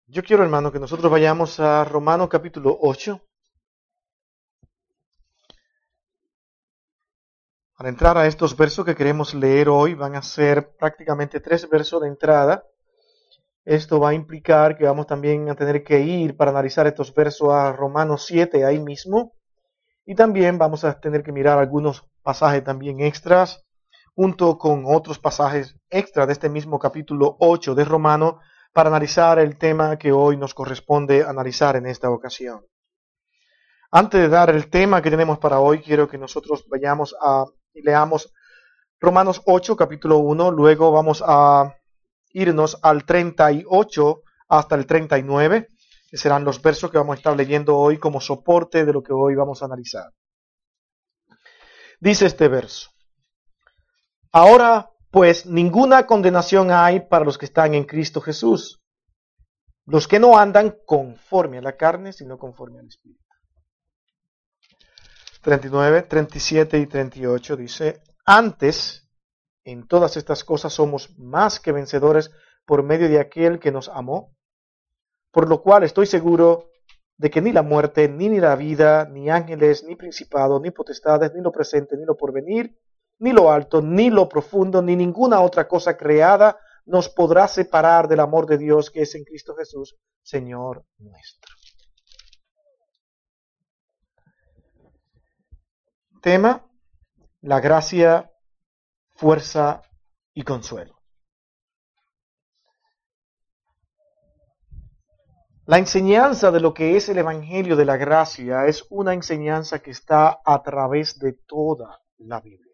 Yo quiero, hermano, que nosotros vayamos a Romanos capítulo 8. Para entrar a estos versos que queremos leer hoy, van a ser prácticamente 3 versos de entrada. Esto va a implicar que vamos también a tener que ir para analizar estos versos a Romanos 7 ahí mismo. Y también vamos a tener que mirar algunos pasajes también extras, junto con otros pasajes extras de este mismo capítulo 8 de Romanos, para analizar el tema que hoy nos corresponde analizar en esta ocasión. Antes de dar el tema que tenemos para hoy, quiero que nosotros vayamos y leamos Romanos 8, capítulo 1, luego vamos a irnos al 38 hasta el 39, que serán los versos que vamos a estar leyendo hoy como soporte de lo que hoy vamos a analizar. Dice este verso: Ahora, pues, ninguna condenación hay para los que están en Cristo Jesús, los que no andan conforme a la carne, sino conforme al Espíritu. 39, 37 y 38 dice: Antes, en todas estas cosas somos más que vencedores por medio de aquel que nos amó, por lo cual estoy seguro de que ni la muerte, ni la vida, ni ángeles, ni principados, ni potestades, ni lo presente, ni lo porvenir, ni lo alto, ni lo profundo, ni ninguna otra cosa creada nos podrá separar del amor de Dios que es en Cristo Jesús, Señor nuestro. Tema: la gracia, fuerza y consuelo. La enseñanza de lo que es el Evangelio de la gracia es una enseñanza que está a través de toda la Biblia.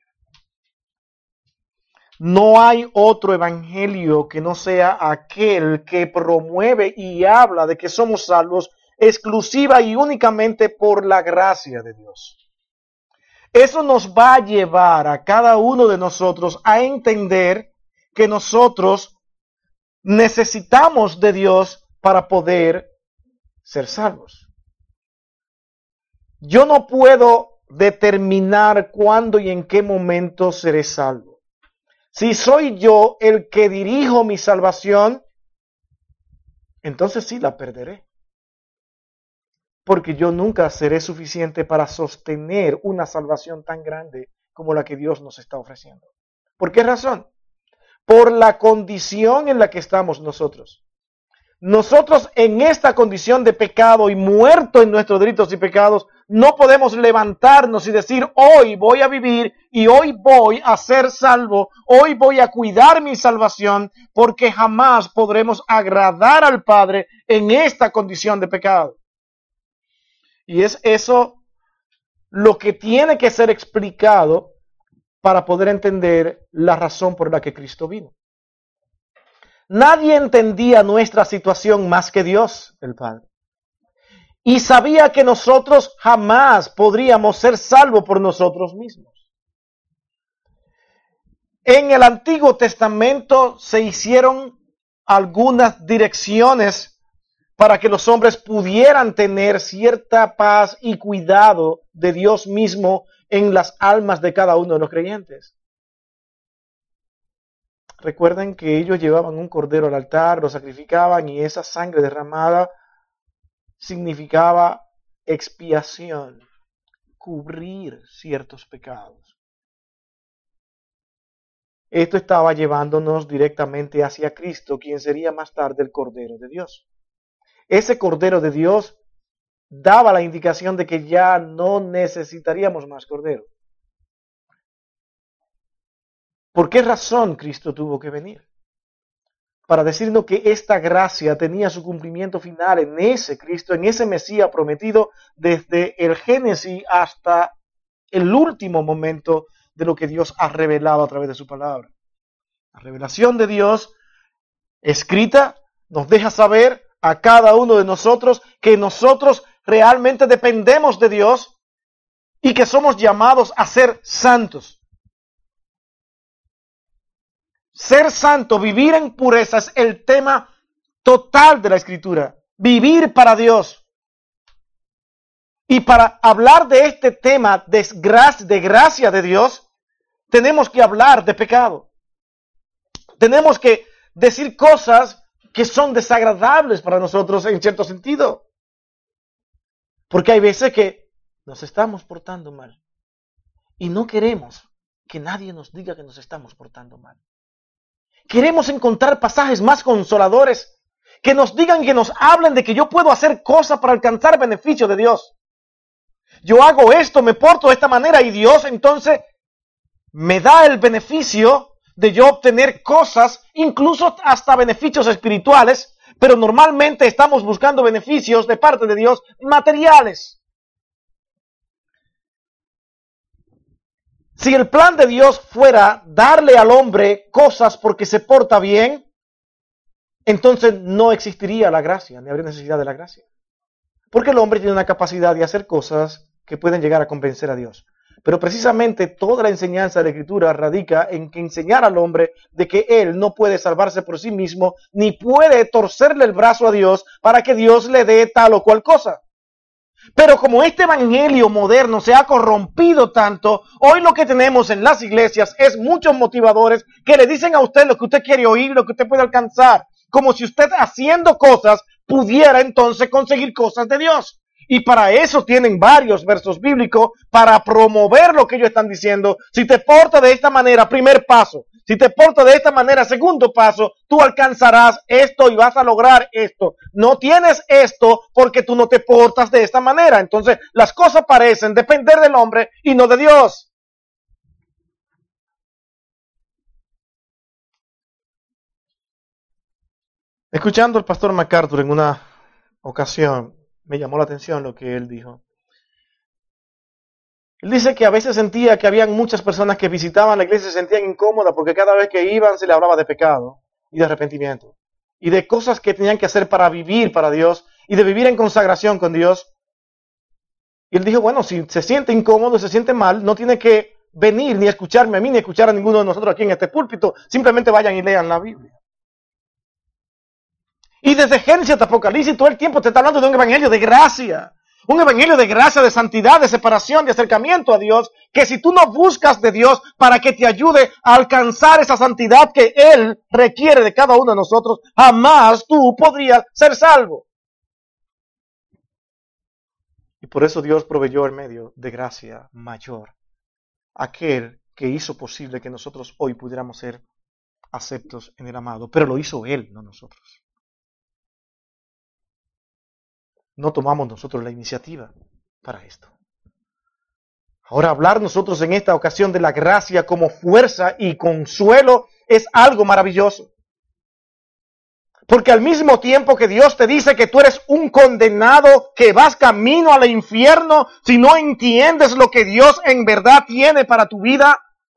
No hay otro evangelio que no sea aquel que promueve y habla de que somos salvos exclusiva y únicamente por la gracia de Dios. Eso nos va a llevar a cada uno de nosotros a entender que nosotros necesitamos de Dios para poder ser salvos. Yo no puedo determinar cuándo y en qué momento seré salvo. Si soy yo el que dirijo mi salvación, entonces sí la perderé. Porque yo nunca seré suficiente para sostener una salvación tan grande como la que Dios nos está ofreciendo. ¿Por qué razón? Por la condición en la que estamos nosotros. Nosotros en esta condición de pecado y muerto en nuestros delitos y pecados, no podemos levantarnos y decir: hoy voy a vivir y hoy voy a ser salvo, hoy voy a cuidar mi salvación, porque jamás podremos agradar al Padre en esta condición de pecado. Y es eso lo que tiene que ser explicado para poder entender la razón por la que Cristo vino. Nadie entendía nuestra situación más que Dios, el Padre. Y sabía que nosotros jamás podríamos ser salvos por nosotros mismos. En el Antiguo Testamento se hicieron algunas direcciones para que los hombres pudieran tener cierta paz y cuidado de Dios mismo en las almas de cada uno de los creyentes. Recuerden que ellos llevaban un cordero al altar, lo sacrificaban y esa sangre derramada significaba expiación, cubrir ciertos pecados. Esto estaba llevándonos directamente hacia Cristo, quien sería más tarde el Cordero de Dios. Ese Cordero de Dios daba la indicación de que ya no necesitaríamos más Cordero. ¿Por qué razón Cristo tuvo que venir? Para decirnos que esta gracia tenía su cumplimiento final en ese Cristo, en ese Mesías prometido, desde el Génesis hasta el último momento de lo que Dios ha revelado a través de su palabra. La revelación de Dios escrita nos deja saber a cada uno de nosotros que nosotros realmente dependemos de Dios y que somos llamados a ser santos. Ser santo, vivir en pureza es el tema total de la Escritura. Vivir para Dios. Y para hablar de este tema de gracia de Dios, tenemos que hablar de pecado. Tenemos que decir cosas que son desagradables para nosotros en cierto sentido. Porque hay veces que nos estamos portando mal y no queremos que nadie nos diga que nos estamos portando mal. Queremos encontrar pasajes más consoladores que nos digan, que nos hablen de que yo puedo hacer cosas para alcanzar beneficio de Dios. Yo hago esto, me porto de esta manera y Dios entonces me da el beneficio de yo obtener cosas, incluso hasta beneficios espirituales, pero normalmente estamos buscando beneficios de parte de Dios materiales. Si el plan de Dios fuera darle al hombre cosas porque se porta bien, entonces no existiría la gracia, ni habría necesidad de la gracia. Porque el hombre tiene una capacidad de hacer cosas que pueden llegar a convencer a Dios. Pero precisamente toda la enseñanza de la Escritura radica en que enseñar al hombre de que él no puede salvarse por sí mismo, ni puede torcerle el brazo a Dios para que Dios le dé tal o cual cosa. Pero como este evangelio moderno se ha corrompido tanto, hoy lo que tenemos en las iglesias es muchos motivadores que le dicen a usted lo que usted quiere oír, lo que usted puede alcanzar, como si usted haciendo cosas pudiera entonces conseguir cosas de Dios. Y para eso tienen varios versos bíblicos para promover lo que ellos están diciendo. Si te portas de esta manera, primer paso. Si te portas de esta manera, segundo paso, tú alcanzarás esto y vas a lograr esto. No tienes esto porque tú no te portas de esta manera. Entonces, las cosas parecen depender del hombre y no de Dios. Escuchando al pastor MacArthur en una ocasión, me llamó la atención lo que él dijo. Él dice que a veces sentía que habían muchas personas que visitaban la iglesia y se sentían incómodas porque cada vez que iban se le hablaba de pecado y de arrepentimiento y de cosas que tenían que hacer para vivir para Dios y de vivir en consagración con Dios. Y él dijo, bueno, si se siente incómodo, se siente mal, no tiene que venir ni escucharme a mí ni escuchar a ninguno de nosotros aquí en este púlpito, simplemente vayan y lean la Biblia. Y desde Génesis hasta Apocalipsis todo el tiempo te está hablando de un evangelio de gracia. Un evangelio de gracia, de santidad, de separación, de acercamiento a Dios. Que si tú no buscas de Dios para que te ayude a alcanzar esa santidad que Él requiere de cada uno de nosotros, jamás tú podrías ser salvo. Y por eso Dios proveyó el medio de gracia mayor. Aquel que hizo posible que nosotros hoy pudiéramos ser aceptos en el amado. Pero lo hizo Él, no nosotros. No tomamos nosotros la iniciativa para esto. Ahora, hablar nosotros en esta ocasión de la gracia como fuerza y consuelo es algo maravilloso. Porque al mismo tiempo que Dios te dice que tú eres un condenado, que vas camino al infierno, si no entiendes lo que Dios en verdad tiene para tu vida,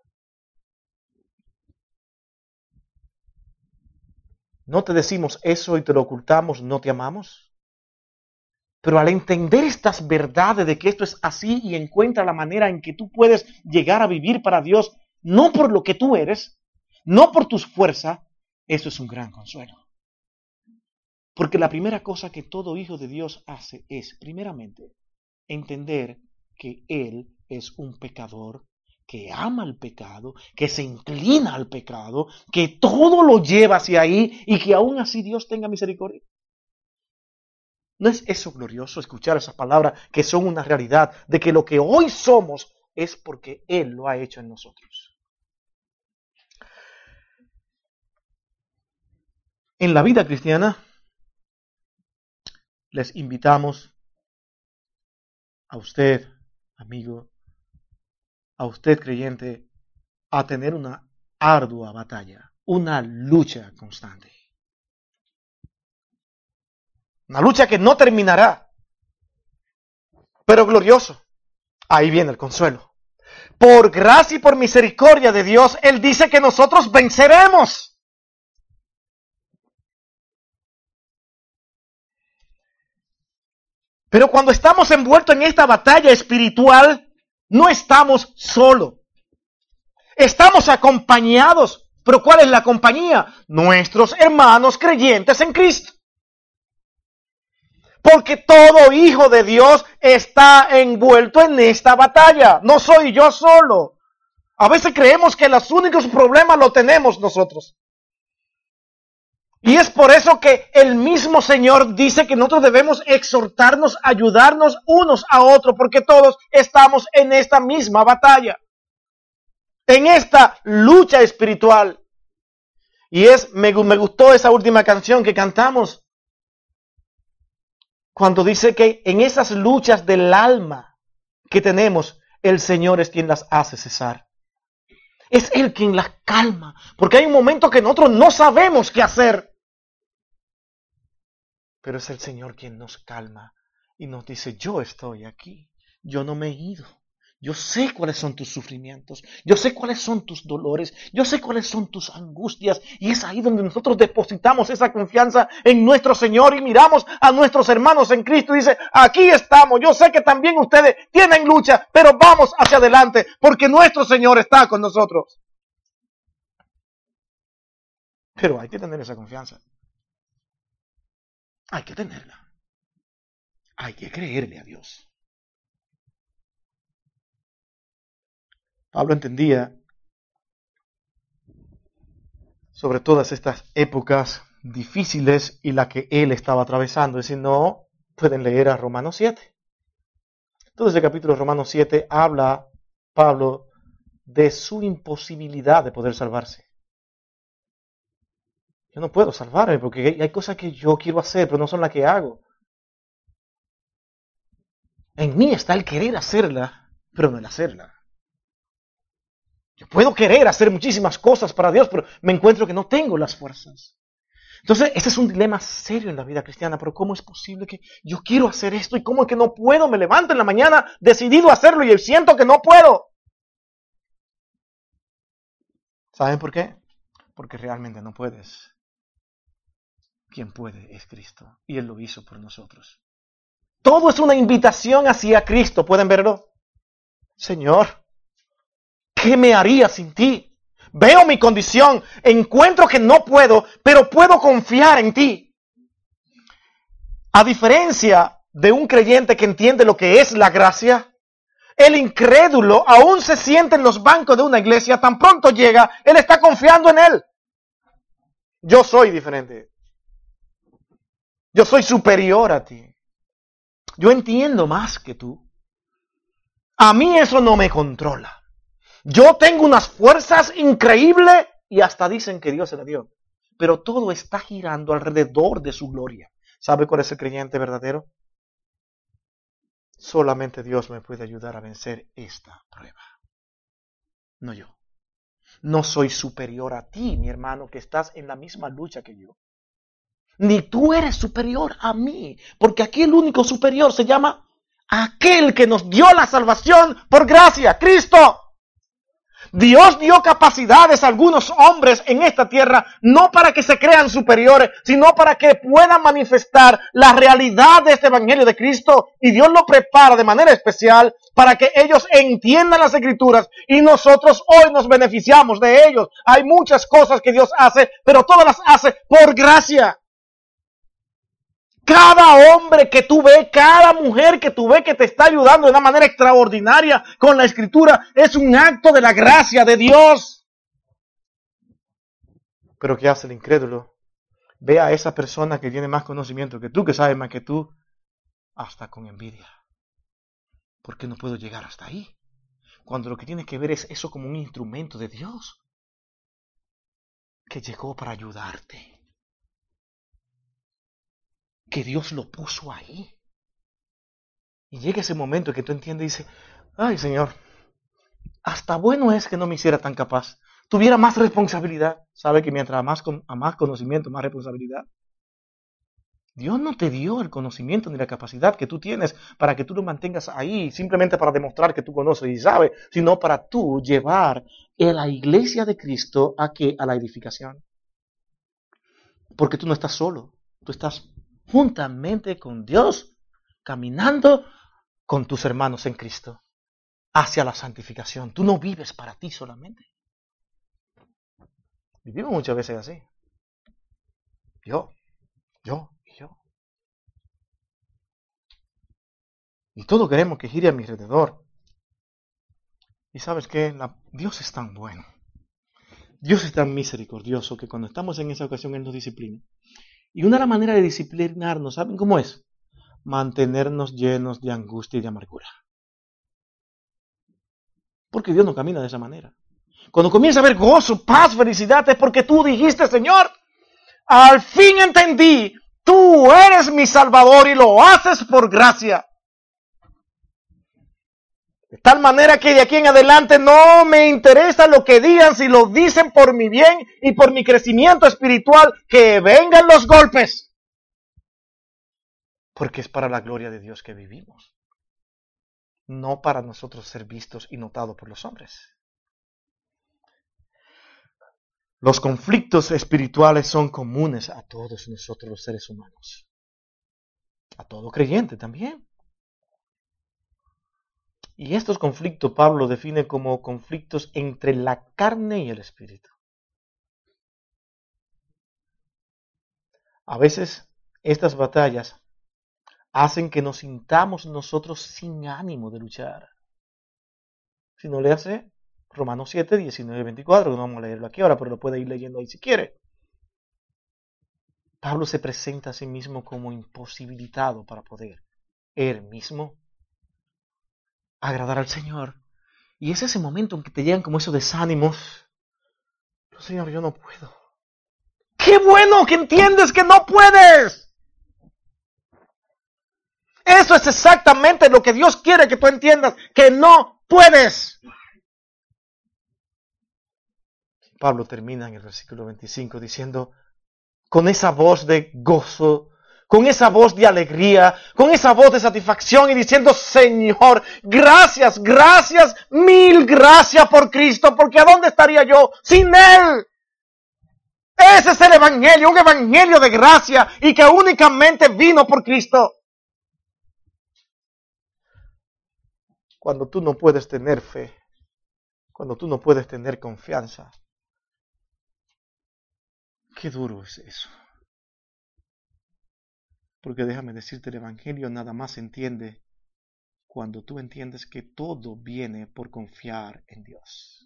no te decimos eso y te lo ocultamos, no te amamos. Pero al entender estas verdades de que esto es así y encuentra la manera en que tú puedes llegar a vivir para Dios, no por lo que tú eres, no por tus fuerzas, eso es un gran consuelo. Porque la primera cosa que todo hijo de Dios hace es, primeramente, entender que Él es un pecador, que ama el pecado, que se inclina al pecado, que todo lo lleva hacia ahí y que aún así Dios tenga misericordia. ¿No es eso glorioso escuchar esas palabras que son una realidad de que lo que hoy somos es porque Él lo ha hecho en nosotros? En la vida cristiana les invitamos a usted, amigo, a usted creyente, a tener una ardua batalla, una lucha constante. Una lucha que no terminará, pero glorioso. Ahí viene el consuelo. Por gracia y por misericordia de Dios, Él dice que nosotros venceremos. Pero cuando estamos envueltos en esta batalla espiritual, no estamos solos. Estamos acompañados. ¿Pero cuál es la compañía? Nuestros hermanos creyentes en Cristo. Porque todo hijo de Dios está envuelto en esta batalla. No soy yo solo. A veces creemos que los únicos problemas los tenemos nosotros. Y es por eso que el mismo Señor dice que nosotros debemos exhortarnos, ayudarnos unos a otros, porque todos estamos en esta misma batalla, en esta lucha espiritual. Y me gustó esa última canción que cantamos, cuando dice que en esas luchas del alma que tenemos, el Señor es quien las hace cesar. Es Él quien las calma, porque hay un momento que nosotros no sabemos qué hacer. Pero es el Señor quien nos calma y nos dice, yo estoy aquí, yo no me he ido. Yo sé cuáles son tus sufrimientos, yo sé cuáles son tus dolores, yo sé cuáles son tus angustias. Y es ahí donde nosotros depositamos esa confianza en nuestro Señor y miramos a nuestros hermanos en Cristo y dice, aquí estamos, yo sé que también ustedes tienen lucha, pero vamos hacia adelante porque nuestro Señor está con nosotros. Pero hay que tener esa confianza. Hay que tenerla. Hay que creerle a Dios. Pablo entendía sobre todas estas épocas difíciles y la que él estaba atravesando. Es decir, no pueden leer a Romanos 7. Entonces el capítulo de Romanos 7 habla Pablo de su imposibilidad de poder salvarse. Yo no puedo salvarme porque hay cosas que yo quiero hacer, pero no son las que hago. En mí está el querer hacerla, pero no el hacerla. Yo puedo querer hacer muchísimas cosas para Dios, pero me encuentro que no tengo las fuerzas. Entonces, ese es un dilema serio en la vida cristiana. Pero ¿cómo es posible que yo quiero hacer esto y cómo es que no puedo? Me levanto en la mañana decidido a hacerlo y siento que no puedo. ¿Saben por qué? Porque realmente no puedes. Quien puede es Cristo y Él lo hizo por nosotros. Todo es una invitación hacia Cristo. ¿Pueden verlo? Señor, ¿qué me haría sin ti? Veo mi condición, encuentro que no puedo, pero puedo confiar en ti. A diferencia de un creyente que entiende lo que es la gracia, el incrédulo aún se siente en los bancos de una iglesia, tan pronto llega, él está confiando en él. Yo soy diferente. Yo soy superior a ti. Yo entiendo más que tú. A mí eso no me controla. Yo tengo unas fuerzas increíbles y hasta dicen que Dios se la dio. Pero todo está girando alrededor de su gloria. ¿Sabe cuál es el creyente verdadero? Solamente Dios me puede ayudar a vencer esta prueba. No yo. No soy superior a ti, mi hermano, que estás en la misma lucha que yo. Ni tú eres superior a mí. Porque aquí el único superior se llama aquel que nos dio la salvación por gracia, Cristo. Dios dio capacidades a algunos hombres en esta tierra, no para que se crean superiores, sino para que puedan manifestar la realidad de este evangelio de Cristo. Y Dios lo prepara de manera especial para que ellos entiendan las Escrituras y nosotros hoy nos beneficiamos de ellos. Hay muchas cosas que Dios hace, pero todas las hace por gracia. Cada hombre que tú ves, cada mujer que tú ves que te está ayudando de una manera extraordinaria con la Escritura, es un acto de la gracia de Dios. Pero ¿qué hace el incrédulo? Ve a esa persona que tiene más conocimiento que tú, que sabe más que tú, hasta con envidia. ¿Por qué no puedo llegar hasta ahí? Cuando lo que tienes que ver es eso como un instrumento de Dios que llegó para ayudarte. Que Dios lo puso ahí. Y llega ese momento en que tú entiendes y dices, ay Señor, hasta bueno es que no me hiciera tan capaz. Tuviera más responsabilidad. ¿Sabe que mientras a más conocimiento, más responsabilidad? Dios no te dio el conocimiento ni la capacidad que tú tienes para que tú lo mantengas ahí, simplemente para demostrar que tú conoces y sabes, sino para tú llevar a la iglesia de Cristo a la edificación. Porque tú no estás solo, tú estás juntamente con Dios, caminando con tus hermanos en Cristo, hacia la santificación. Tú no vives para ti solamente. Vivimos muchas veces así. Yo. Y todo queremos que gire a mi alrededor. Y sabes qué, Dios es tan bueno. Dios es tan misericordioso que cuando estamos en esa ocasión Él nos disciplina. Y una de las maneras de disciplinarnos, ¿saben cómo es? Mantenernos llenos de angustia y de amargura. Porque Dios no camina de esa manera. Cuando comienza a haber gozo, paz, felicidad, es porque tú dijiste, Señor, al fin entendí, tú eres mi Salvador y lo haces por gracia. De tal manera que de aquí en adelante no me interesa lo que digan, si lo dicen por mi bien y por mi crecimiento espiritual, que vengan los golpes. Porque es para la gloria de Dios que vivimos. No para nosotros ser vistos y notados por los hombres. Los conflictos espirituales son comunes a todos nosotros los seres humanos. A todo creyente también. Y estos conflictos Pablo los define como conflictos entre la carne y el espíritu. A veces estas batallas hacen que nos sintamos nosotros sin ánimo de luchar. Si no le hace Romanos 7, 19, 24, no vamos a leerlo aquí ahora, pero lo puede ir leyendo ahí si quiere. Pablo se presenta a sí mismo como imposibilitado para poder él mismo agradar al Señor. Y es ese momento en que te llegan como esos desánimos. Pero Señor, yo no puedo. ¡Qué bueno que entiendes que no puedes! Eso es exactamente lo que Dios quiere que tú entiendas, que no puedes. Pablo termina en el versículo 25 diciendo, con esa voz de gozo, con esa voz de alegría, con esa voz de satisfacción y diciendo, Señor, gracias, gracias, mil gracias por Cristo, porque ¿a dónde estaría yo sin Él? Ese es el evangelio, un evangelio de gracia y que únicamente vino por Cristo. Cuando tú no puedes tener fe, cuando tú no puedes tener confianza, qué duro es eso. Porque déjame decirte, el evangelio nada más se entiende cuando tú entiendes que todo viene por confiar en Dios.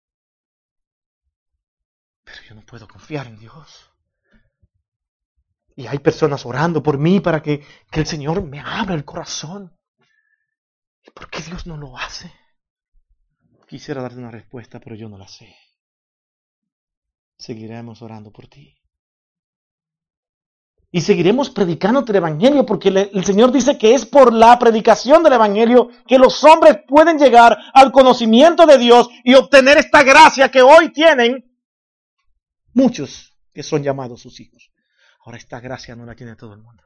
Pero yo no puedo confiar en Dios. Y hay personas orando por mí para que el Señor me abra el corazón. ¿Y por qué Dios no lo hace? Quisiera darte una respuesta, pero yo no la sé. Seguiremos orando por ti. Y seguiremos predicando el evangelio, porque el Señor dice que es por la predicación del evangelio que los hombres pueden llegar al conocimiento de Dios y obtener esta gracia que hoy tienen muchos que son llamados sus hijos. Ahora esta gracia no la tiene todo el mundo.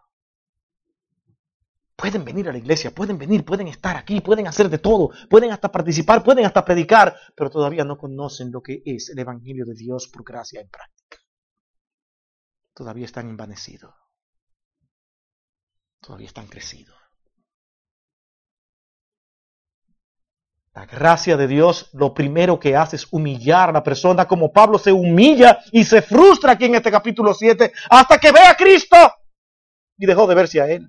Pueden venir a la iglesia, pueden estar aquí, pueden hacer de todo, pueden hasta participar, pueden hasta predicar, pero todavía no conocen lo que es el evangelio de Dios por gracia en práctica. Todavía están envanecidos. Todavía están crecidos. La gracia de Dios lo primero que hace es humillar a la persona, como Pablo se humilla y se frustra aquí en este capítulo 7 hasta que ve a Cristo y dejó de verse a Él.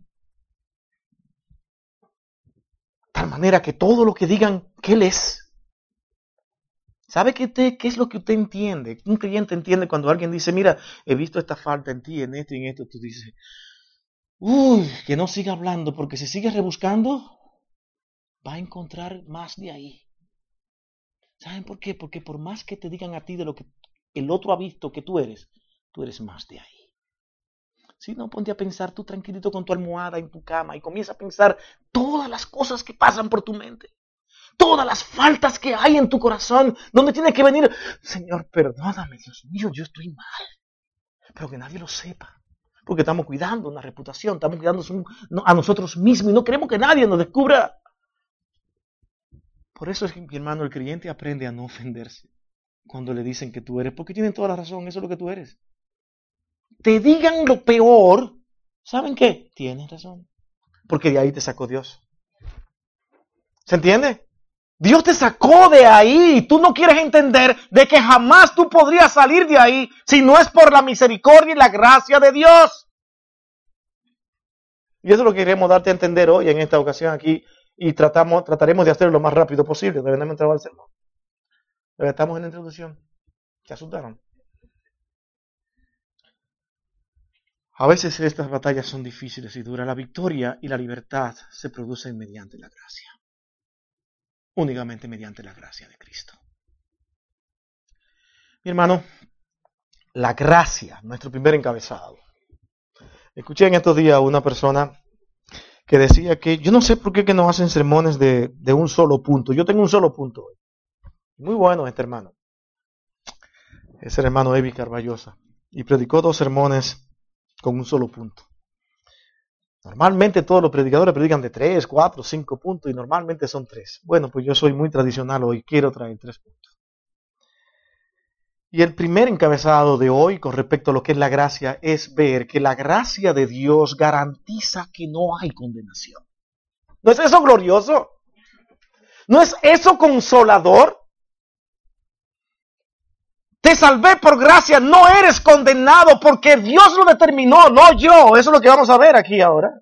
De tal manera que todo lo que digan que Él es. ¿Sabe qué es lo que usted entiende? Un creyente entiende cuando alguien dice, mira, he visto esta falta en ti, en esto y en esto. Tú dices, que no siga hablando, porque si sigue rebuscando, va a encontrar más de ahí. ¿Saben por qué? Porque por más que te digan a ti de lo que el otro ha visto que tú eres más de ahí. Si no, ponte a pensar tú tranquilito con tu almohada en tu cama y comienza a pensar todas las cosas que pasan por tu mente. Todas las faltas que hay en tu corazón, donde tiene que venir, Señor, perdóname, Dios mío, yo estoy mal. Pero que nadie lo sepa. Porque estamos cuidando una reputación, estamos cuidando a nosotros mismos y no queremos que nadie nos descubra. Por eso es que, mi hermano, el creyente aprende a no ofenderse cuando le dicen que tú eres, porque tienen toda la razón, eso es lo que tú eres. Te digan lo peor, ¿saben qué? Tienen razón, porque de ahí te sacó Dios. ¿Se entiende? Dios te sacó de ahí y tú no quieres entender de que jamás tú podrías salir de ahí si no es por la misericordia y la gracia de Dios. Y eso es lo que queremos darte a entender hoy en esta ocasión aquí y trataremos de hacerlo lo más rápido posible. Debemos entrar al sermón. Estamos en la introducción. ¿Se asustaron? A veces estas batallas son difíciles y duras. La victoria y la libertad se producen mediante la gracia. Únicamente mediante la gracia de Cristo. Mi hermano, la gracia, nuestro primer encabezado. Escuché en estos días a una persona que decía que yo no sé por qué que no hacen sermones de un solo punto. Yo tengo un solo punto hoy. Muy bueno este hermano. Es el hermano Evi Carballosa. Y predicó 2 sermones con un solo punto. Normalmente todos los predicadores predican de 3, 4, 5 puntos y normalmente son 3. Bueno, pues yo soy muy tradicional hoy, quiero traer 3 puntos. Y el primer encabezado de hoy con respecto a lo que es la gracia es ver que la gracia de Dios garantiza que no hay condenación. ¿No es eso glorioso? ¿No es eso consolador? Te salvé por gracia, no eres condenado porque Dios lo determinó, no yo. Eso es lo que vamos a ver aquí ahora.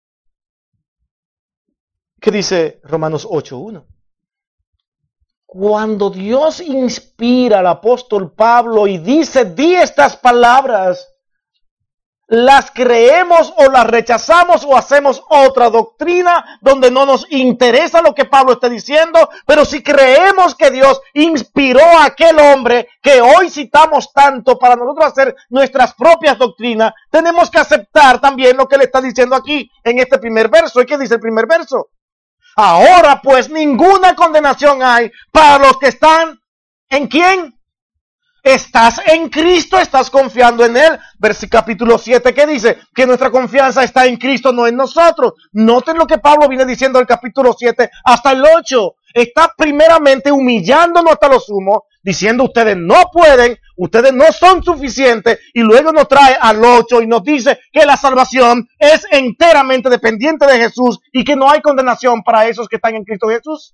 ¿Qué dice Romanos 8:1? Cuando Dios inspira al apóstol Pablo y dice, di estas palabras, las creemos o las rechazamos o hacemos otra doctrina donde no nos interesa lo que Pablo está diciendo, pero si creemos que Dios inspiró a aquel hombre que hoy citamos tanto para nosotros hacer nuestras propias doctrinas, tenemos que aceptar también lo que le está diciendo aquí en este primer verso. ¿Y qué dice el primer verso? Ahora pues ninguna condenación hay para los que están ¿en quién? Estás en Cristo, estás confiando en Él. Capítulo 7, ¿qué dice? Que nuestra confianza está en Cristo, no en nosotros. Noten lo que Pablo viene diciendo del capítulo 7 hasta el 8. Está primeramente humillándonos hasta lo sumo, diciendo ustedes no pueden, ustedes no son suficientes, y luego nos trae al 8 y nos dice que la salvación es enteramente dependiente de Jesús y que no hay condenación para esos que están en Cristo Jesús.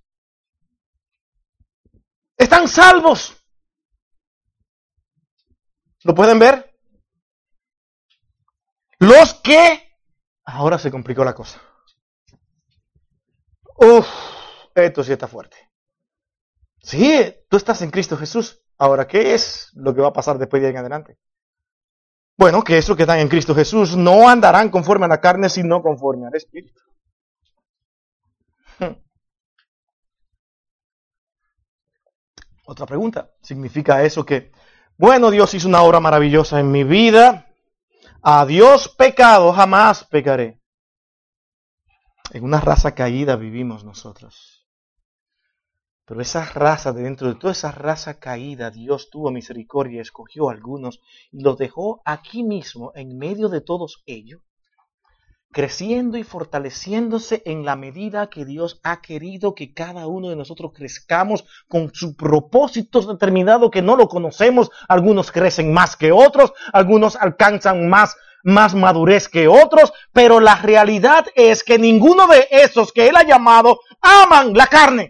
Están salvos. ¿Lo pueden ver? Los que... Ahora se complicó la cosa. Esto sí está fuerte. Sí, tú estás en Cristo Jesús. Ahora, ¿qué es lo que va a pasar después de ahí en adelante? Bueno, que esos que están en Cristo Jesús no andarán conforme a la carne, sino conforme al Espíritu. Otra pregunta. ¿Significa eso que... Bueno, Dios hizo una obra maravillosa en mi vida. A Dios pecado jamás pecaré. En una raza caída vivimos nosotros. Pero esa raza, dentro de toda esa raza caída, Dios tuvo misericordia, escogió a algunos y los dejó aquí mismo, en medio de todos ellos, creciendo y fortaleciéndose en la medida que Dios ha querido que cada uno de nosotros crezcamos con su propósito determinado que no lo conocemos. Algunos crecen más que otros, algunos alcanzan más madurez que otros, pero la realidad es que ninguno de esos que Él ha llamado aman la carne.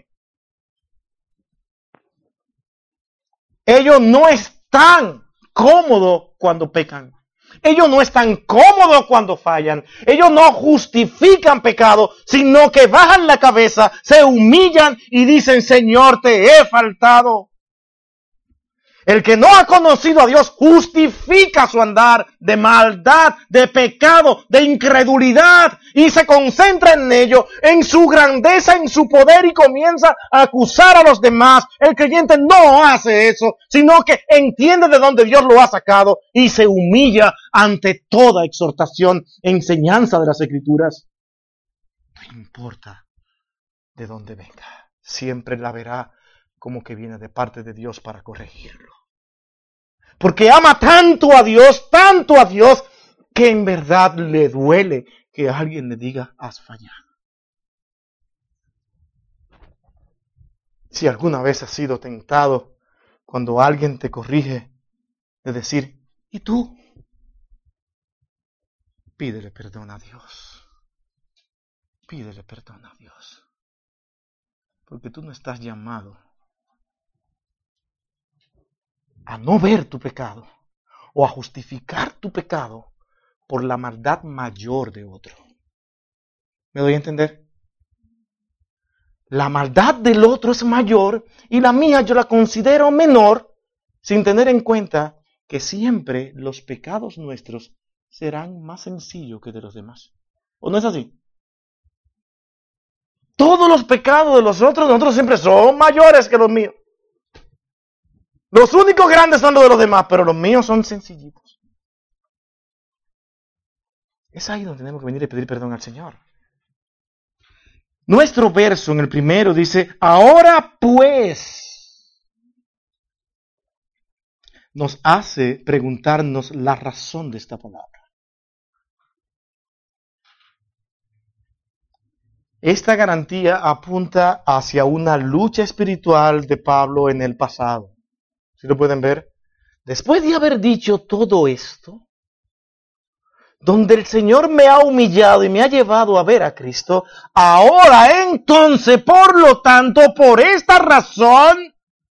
Ellos no están cómodos cuando pecan. Ellos no están cómodos cuando fallan. Ellos no justifican pecado, sino que bajan la cabeza, se humillan y dicen, Señor, te he faltado. El que no ha conocido a Dios justifica su andar de maldad, de pecado, de incredulidad y se concentra en ello, en su grandeza, en su poder y comienza a acusar a los demás. El creyente no hace eso, sino que entiende de dónde Dios lo ha sacado y se humilla ante toda exhortación, enseñanza de las Escrituras. No importa de dónde venga, siempre la verá como que viene de parte de Dios para corregirlo. Porque ama tanto a Dios, que en verdad le duele que alguien le diga, has fallado. Si alguna vez has sido tentado, cuando alguien te corrige, de decir, ¿y tú? Pídele perdón a Dios. Pídele perdón a Dios. Porque tú no estás llamado a no ver tu pecado o a justificar tu pecado por la maldad mayor de otro. ¿Me doy a entender? La maldad del otro es mayor y la mía yo la considero menor sin tener en cuenta que siempre los pecados nuestros serán más sencillos que de los demás. ¿O no es así? Todos los pecados de los otros, nosotros siempre son mayores que los míos. Los únicos grandes son los de los demás, pero los míos son sencillitos. Es ahí donde tenemos que venir y pedir perdón al Señor. Nuestro verso en el primero dice, ahora pues, nos hace preguntarnos la razón de esta palabra. Esta garantía apunta hacia una lucha espiritual de Pablo en el pasado. ¿Sí lo pueden ver? Después de haber dicho todo esto, donde el Señor me ha humillado y me ha llevado a ver a Cristo, ahora entonces, por lo tanto, por esta razón,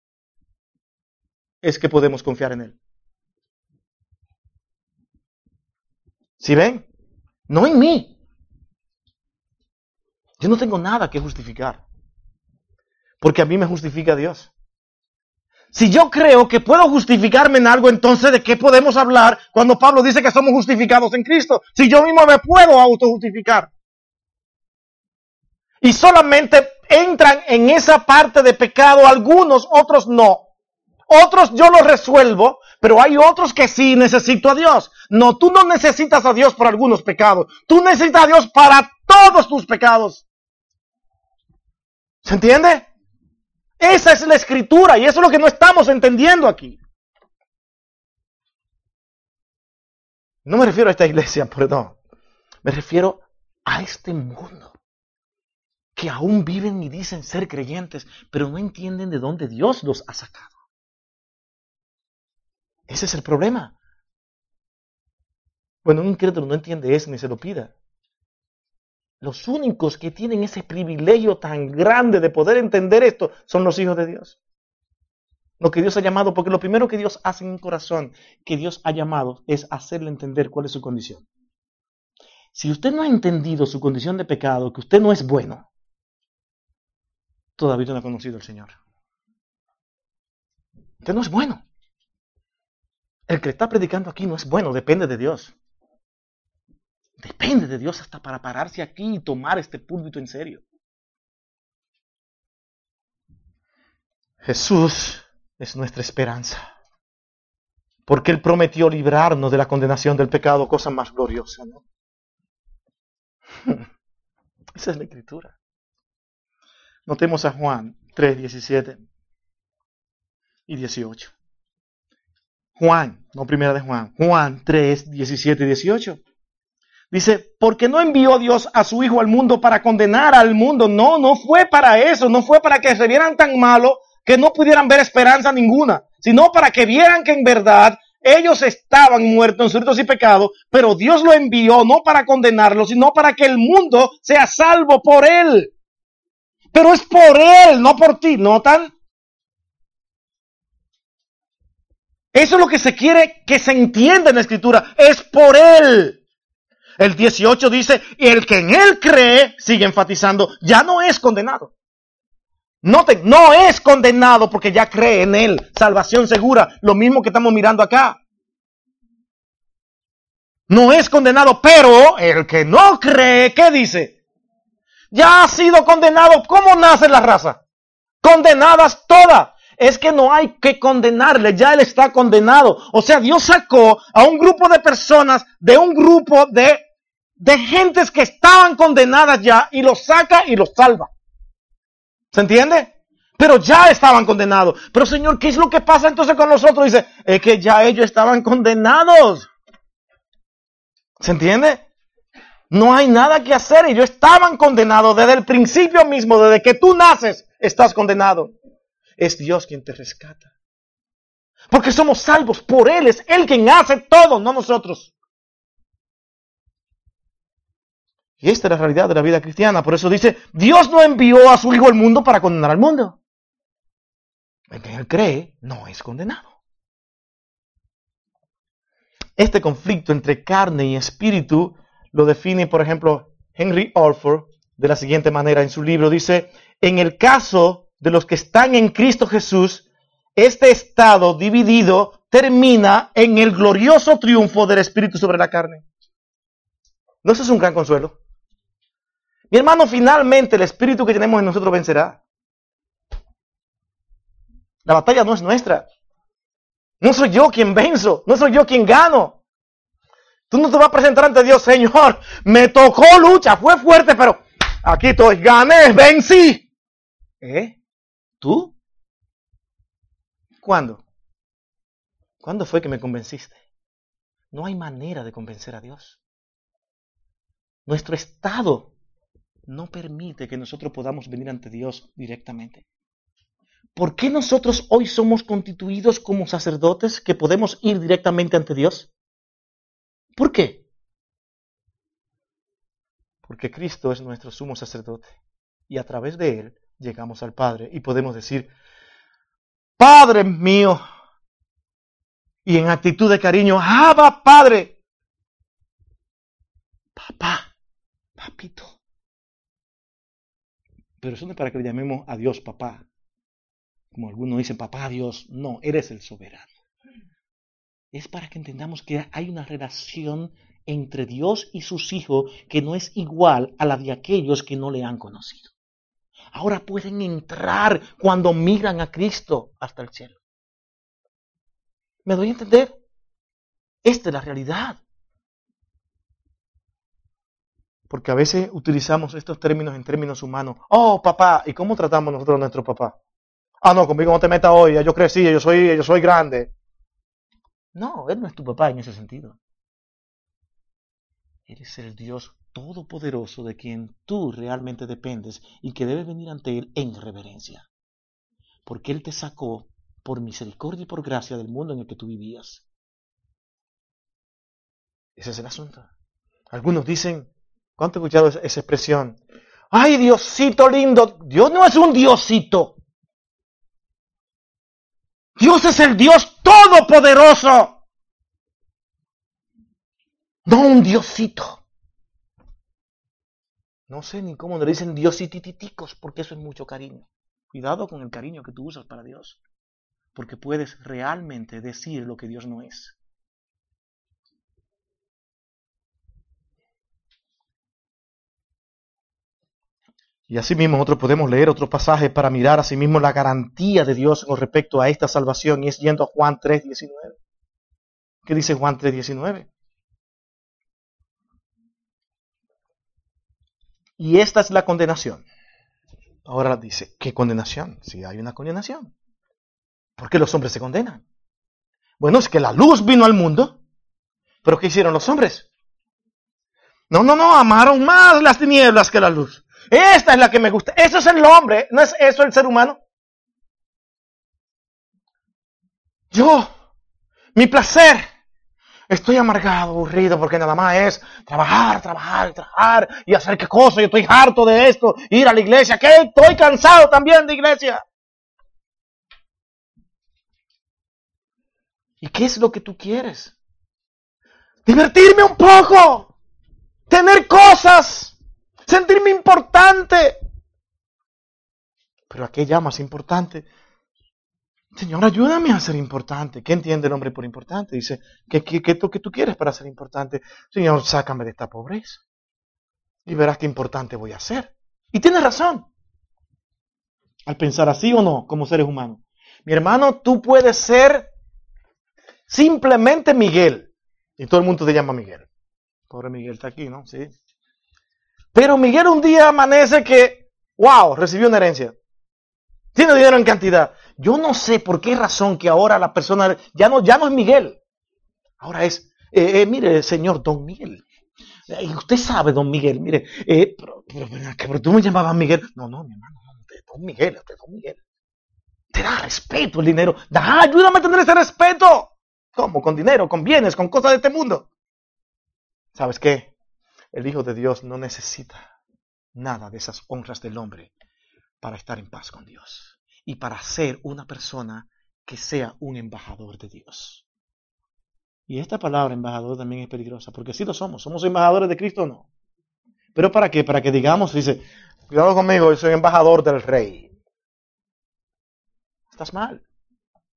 es que podemos confiar en Él. ¿Sí ven? No en mí. Yo no tengo nada que justificar, porque a mí me justifica Dios. Si yo creo que puedo justificarme en algo, entonces ¿de qué podemos hablar cuando Pablo dice que somos justificados en Cristo? Si yo mismo me puedo autojustificar. Y solamente entran en esa parte de pecado algunos, otros no. Otros yo los resuelvo, pero hay otros que sí necesito a Dios. No, tú no necesitas a Dios por algunos pecados. Tú necesitas a Dios para todos tus pecados. ¿Se entiende? Esa es la escritura y eso es lo que no estamos entendiendo aquí. No me refiero a esta iglesia, perdón. Me refiero a este mundo que aún viven y dicen ser creyentes, pero no entienden de dónde Dios los ha sacado. Ese es el problema. Bueno, un incrédulo no entiende eso ni se lo pida. Los únicos que tienen ese privilegio tan grande de poder entender esto son los hijos de Dios. Lo que Dios ha llamado, porque lo primero que Dios hace en un corazón, que Dios ha llamado, es hacerle entender cuál es su condición. Si usted no ha entendido su condición de pecado, que usted no es bueno, todavía no ha conocido al Señor. Usted no es bueno. El que está predicando aquí no es bueno, depende de Dios. Depende de Dios hasta para pararse aquí y tomar este púlpito en serio. Jesús es nuestra esperanza. Porque Él prometió librarnos de la condenación del pecado, cosa más gloriosa, ¿no? Esa es la escritura. Notemos a Juan 3, 17 y 18. Juan, no primera de Juan. Juan 3, 17 y 18. Dice, porque no envió Dios a su Hijo al mundo para condenar al mundo. No, no fue para eso. No fue para que se vieran tan malos que no pudieran ver esperanza ninguna. Sino para que vieran que en verdad ellos estaban muertos en sus delitos y pecados. Pero Dios lo envió no para condenarlos, sino para que el mundo sea salvo por Él. Pero es por Él, no por ti. ¿Notan? Eso es lo que se quiere que se entienda en la Escritura. Es por Él. El 18 dice, y el que en Él cree, sigue enfatizando, ya no es condenado. Noten, no es condenado porque ya cree en Él. Salvación segura, lo mismo que estamos mirando acá. No es condenado, pero el que no cree, ¿qué dice? Ya ha sido condenado. ¿Cómo nace la raza? Condenadas todas. Es que no hay que condenarle, ya él está condenado. O sea, Dios sacó a un grupo de personas de un grupo de gentes que estaban condenadas ya y los saca y los salva. ¿Se entiende? Pero ya estaban condenados. Pero Señor, ¿qué es lo que pasa entonces con nosotros? Dice, es que ya ellos estaban condenados. ¿Se entiende? No hay nada que hacer, ellos estaban condenados desde el principio mismo, desde que tú naces, estás condenado. Es Dios quien te rescata. Porque somos salvos por Él. Es Él quien hace todo, no nosotros. Y esta es la realidad de la vida cristiana. Por eso dice, Dios no envió a su Hijo al mundo para condenar al mundo. El que Él cree no es condenado. Este conflicto entre carne y espíritu lo define, por ejemplo, Henry Alford de la siguiente manera en su libro. Dice, en el caso de los que están en Cristo Jesús, este estado dividido termina en el glorioso triunfo del Espíritu sobre la carne. ¿No eso es un gran consuelo? Mi hermano, finalmente el Espíritu que tenemos en nosotros vencerá. La batalla no es nuestra. No soy yo quien venzo, no soy yo quien gano. Tú no te vas a presentar ante Dios, Señor, me tocó lucha, fue fuerte, pero aquí estoy, gané, vencí. ¿Tú? ¿Cuándo? ¿Cuándo fue que me convenciste? No hay manera de convencer a Dios. Nuestro estado no permite que nosotros podamos venir ante Dios directamente. ¿Por qué nosotros hoy somos constituidos como sacerdotes que podemos ir directamente ante Dios? ¿Por qué? Porque Cristo es nuestro sumo sacerdote y a través de Él llegamos al Padre y podemos decir, Padre mío, y en actitud de cariño, Abba, Padre, papá, papito. Pero eso no es para que le llamemos a Dios papá. Como algunos dicen, papá Dios, no, eres el soberano. Es para que entendamos que hay una relación entre Dios y sus hijos que no es igual a la de aquellos que no le han conocido. Ahora pueden entrar cuando miran a Cristo hasta el cielo. ¿Me doy a entender? Esta es la realidad. Porque a veces utilizamos estos términos en términos humanos. Oh, papá, ¿y cómo tratamos nosotros a nuestro papá? Ah, no, conmigo no te metas hoy, yo crecí, yo soy grande. No, Él no es tu papá en ese sentido. Él es el Dios todopoderoso de quien tú realmente dependes y que debes venir ante Él en reverencia. Porque Él te sacó por misericordia y por gracia del mundo en el que tú vivías. Ese es el asunto. Algunos dicen, ¿cuánto he escuchado esa expresión? ¡Ay, Diosito lindo! Dios no es un Diosito. Dios es el Dios todopoderoso. No un Diosito. No sé ni cómo le dicen diositititicos, porque eso es mucho cariño. Cuidado con el cariño que tú usas para Dios. Porque puedes realmente decir lo que Dios no es. Y así mismo nosotros podemos leer otros pasajes para mirar a sí mismo la garantía de Dios con respecto a esta salvación, y es yendo a Juan 3:19. ¿Qué dice Juan 3:19? Y esta es la condenación. Ahora dice, ¿qué condenación? Si hay una condenación. ¿Por qué los hombres se condenan? Bueno, es que la luz vino al mundo, pero ¿qué hicieron los hombres? No, amaron más las tinieblas que la luz. Esta es la que me gusta. Eso es el hombre, ¿no es eso el ser humano? Mi placer, estoy amargado, aburrido, porque nada más es trabajar y hacer qué cosa. Yo estoy harto de esto, ir a la iglesia, que estoy cansado también de iglesia. ¿Y qué es lo que tú quieres? Divertirme un poco, tener cosas, sentirme importante. Pero ¿a qué llamas importante? Señor, ayúdame a ser importante. ¿Qué entiende el hombre por importante? Dice, ¿qué tú quieres para ser importante? Señor, sácame de esta pobreza. Y verás qué importante voy a ser. Y tienes razón. Al pensar así o no, como seres humanos. Mi hermano, tú puedes ser simplemente Miguel. Y todo el mundo te llama Miguel. Pobre Miguel está aquí, ¿no? Sí. Pero Miguel un día amanece que, wow, recibió una herencia. Tiene dinero en cantidad. Yo no sé por qué razón que ahora la persona ya no es Miguel. Ahora es, mire, señor Don Miguel. Usted sabe, Don Miguel, mire, pero tú me llamabas Miguel. No, mi hermano, Don Miguel, Don Miguel. Te da respeto el dinero. Ayúdame a tener ese respeto. ¿Cómo? Con dinero, con bienes, con cosas de este mundo. ¿Sabes qué? El Hijo de Dios no necesita nada de esas honras del hombre para estar en paz con Dios y para ser una persona que sea un embajador de Dios. Y esta palabra embajador también es peligrosa, porque sí lo somos embajadores de Cristo o no. ¿Pero para qué? Para que digamos, dice, cuidado conmigo, yo soy embajador del rey. Estás mal.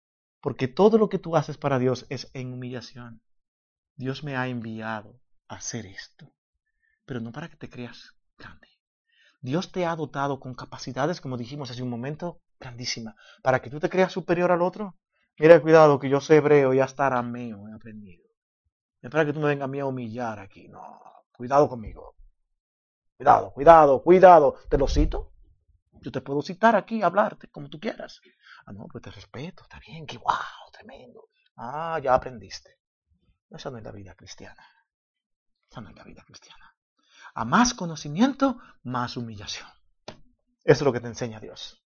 Porque todo lo que tú haces para Dios es en humillación. Dios me ha enviado a hacer esto, pero no para que te creas grande. Dios te ha dotado con capacidades, como dijimos hace un momento, grandísimas, para que tú te creas superior al otro. Mira, cuidado, que yo sé hebreo y hasta arameo he aprendido. Es para que tú me vengas a mí a humillar aquí. No, cuidado conmigo. Cuidado. ¿Te lo cito? Yo te puedo citar aquí, hablarte como tú quieras. Ah, no, pues te respeto, está bien, que wow, tremendo. Ah, ya aprendiste. Esa no es la vida cristiana. Esa no es la vida cristiana. A más conocimiento, más humillación. Eso es lo que te enseña Dios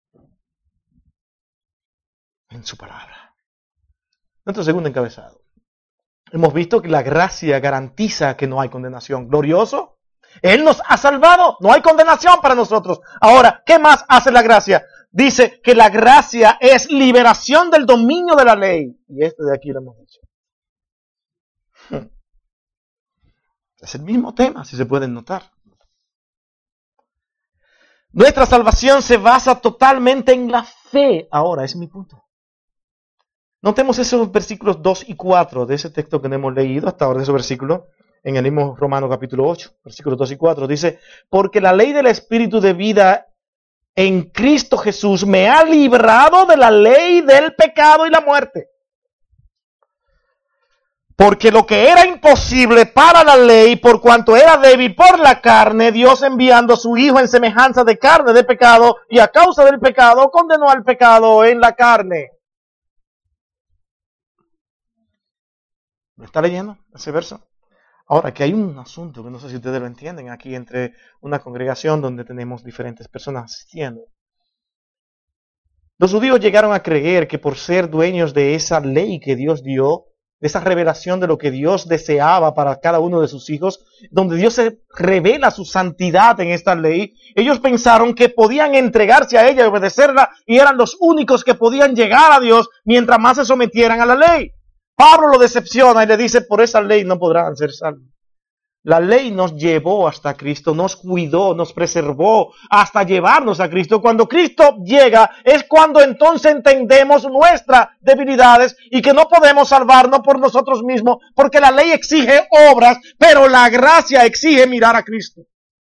en su palabra. Nuestro segundo encabezado. Hemos visto que la gracia garantiza que no hay condenación. Glorioso. Él nos ha salvado. No hay condenación para nosotros. Ahora, ¿qué más hace la gracia? Dice que la gracia es liberación del dominio de la ley. Y este de aquí lo hemos dicho. Es el mismo tema, si se pueden notar. Nuestra salvación se basa totalmente en la fe. Ahora, ese es mi punto. Notemos esos versículos 2 y 4 de ese texto que hemos leído hasta ahora, de esos versículos, en el mismo Romanos capítulo 8, versículos 2 y 4. Dice, porque la ley del Espíritu de vida en Cristo Jesús me ha librado de la ley del pecado y la muerte. Porque lo que era imposible para la ley, por cuanto era débil por la carne, Dios enviando a su Hijo en semejanza de carne de pecado, y a causa del pecado condenó al pecado en la carne. ¿Me está leyendo ese verso? Ahora, que hay un asunto que no sé si ustedes lo entienden aquí entre una congregación donde tenemos diferentes personas asistiendo. Los judíos llegaron a creer que por ser dueños de esa ley que Dios dio, de esa revelación de lo que Dios deseaba para cada uno de sus hijos, donde Dios se revela su santidad en esta ley, ellos pensaron que podían entregarse a ella y obedecerla y eran los únicos que podían llegar a Dios mientras más se sometieran a la ley. Pablo lo decepciona y le dice, por esa ley no podrán ser salvos. La ley nos llevó hasta Cristo, nos cuidó, nos preservó hasta llevarnos a Cristo. Cuando Cristo llega es cuando entonces entendemos nuestras debilidades y que no podemos salvarnos por nosotros mismos porque la ley exige obras, pero la gracia exige mirar a Cristo.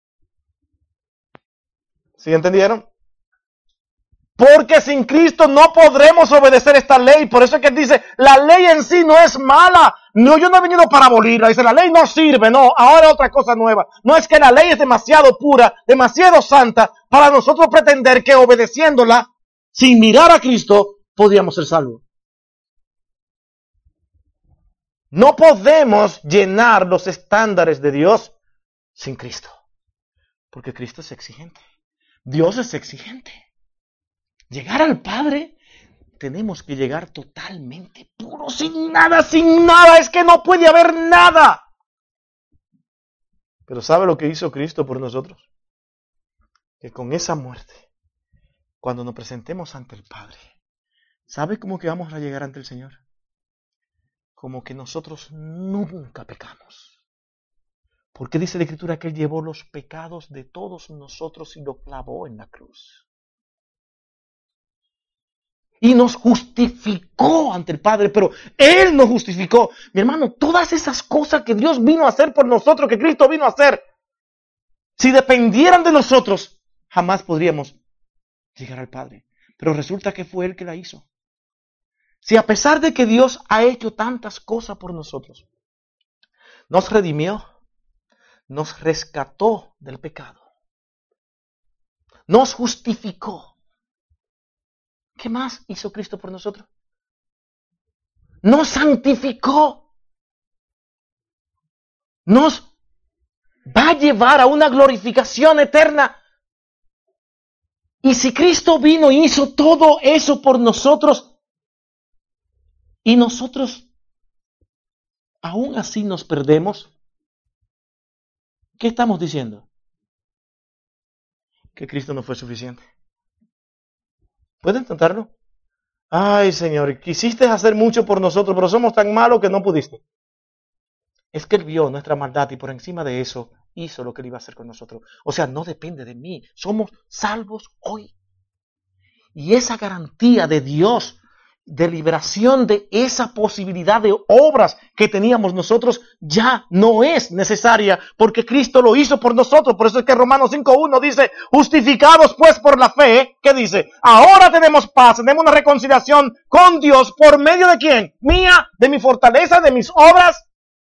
¿Sí entendieron? Porque sin Cristo no podremos obedecer esta ley. Por eso es que él dice, la ley en sí no es mala. No, yo no he venido para abolirla. Dice, la ley no sirve. No, ahora es otra cosa nueva. No es que la ley es demasiado pura, demasiado santa, para nosotros pretender que obedeciéndola, sin mirar a Cristo, podríamos ser salvos. No podemos llenar los estándares de Dios sin Cristo. Porque Cristo es exigente. Dios es exigente. Llegar al Padre, tenemos que llegar totalmente puros, sin nada, es que no puede haber nada. Pero ¿sabe lo que hizo Cristo por nosotros? Que con esa muerte, cuando nos presentemos ante el Padre, ¿sabe cómo que vamos a llegar ante el Señor? Como que nosotros nunca pecamos. Porque dice la Escritura que Él llevó los pecados de todos nosotros y lo clavó en la cruz. Y nos justificó ante el Padre, pero Él nos justificó. Mi hermano, todas esas cosas que Dios vino a hacer por nosotros, que Cristo vino a hacer, si dependieran de nosotros, jamás podríamos llegar al Padre. Pero resulta que fue Él que la hizo. Si a pesar de que Dios ha hecho tantas cosas por nosotros, nos redimió, nos rescató del pecado, nos justificó. ¿Qué más hizo Cristo por nosotros? Nos santificó. Nos va a llevar a una glorificación eterna. Y si Cristo vino y hizo todo eso por nosotros, y nosotros aún así nos perdemos, ¿qué estamos diciendo? Que Cristo no fue suficiente. ¿Pueden intentarlo? Ay, Señor, quisiste hacer mucho por nosotros, pero somos tan malos que no pudiste. Es que Él vio nuestra maldad y por encima de eso hizo lo que Él iba a hacer con nosotros. O sea, no depende de mí. Somos salvos hoy. Y esa garantía de Dios de liberación de esa posibilidad de obras que teníamos nosotros ya no es necesaria porque Cristo lo hizo por nosotros. Por eso es que Romanos 5.1 dice, justificados pues por la fe, ¿qué dice? Ahora tenemos paz, tenemos una reconciliación con Dios por medio de ¿quién? Mía, de mi fortaleza, de mis obras.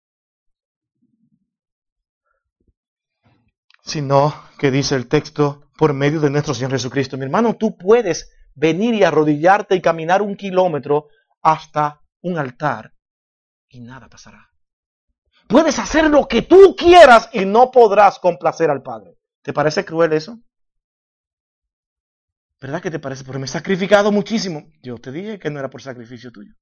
Sino que dice el texto, por medio de nuestro Señor Jesucristo. Mi hermano, tú puedes venir y arrodillarte y caminar 1 kilómetro hasta un altar y nada pasará. Puedes hacer lo que tú quieras y no podrás complacer al Padre. ¿Te parece cruel eso? ¿Verdad que te parece? Porque me he sacrificado muchísimo. Yo te dije que no era por sacrificio tuyo.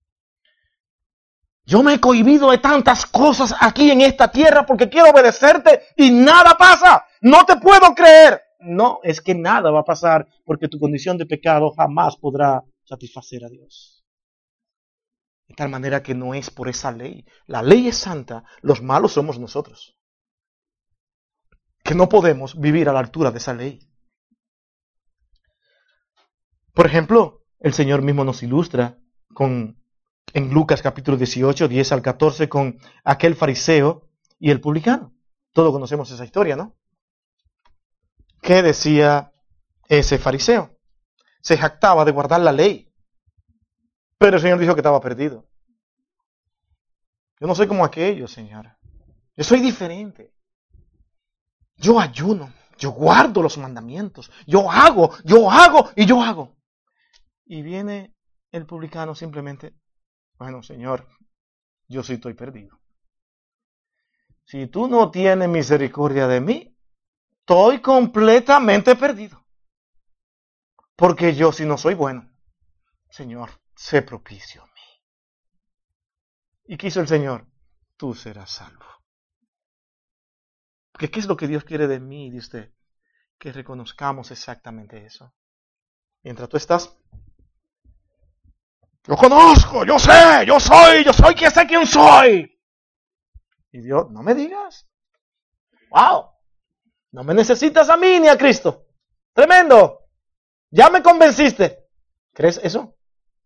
Yo me he cohibido de tantas cosas aquí en esta tierra porque quiero obedecerte y nada pasa. No te puedo creer. No, es que nada va a pasar porque tu condición de pecado jamás podrá satisfacer a Dios. De tal manera que no es por esa ley. La ley es santa, los malos somos nosotros. Que no podemos vivir a la altura de esa ley. Por ejemplo, el Señor mismo nos ilustra en Lucas capítulo 18, 10 al 14, con aquel fariseo y el publicano. Todos conocemos esa historia, ¿no? ¿Qué decía ese fariseo? Se jactaba de guardar la ley. Pero el Señor dijo que estaba perdido. Yo no soy como aquellos, Señor. Yo soy diferente. Yo ayuno. Yo guardo los mandamientos. Yo hago. Y viene el publicano simplemente. Bueno, Señor, yo sí estoy perdido. Si tú no tienes misericordia de mí, estoy completamente perdido. Porque yo si no soy bueno, Señor, sé propicio a mí. ¿Y qué hizo el Señor? Tú serás salvo. Porque ¿qué es lo que Dios quiere de mí y de usted? Que reconozcamos exactamente eso. Mientras tú estás, yo conozco, yo sé, yo soy quien sé quién soy. Y Dios, no me digas. ¡Wow! No me necesitas a mí ni a Cristo. Tremendo. Ya me convenciste. ¿Crees eso?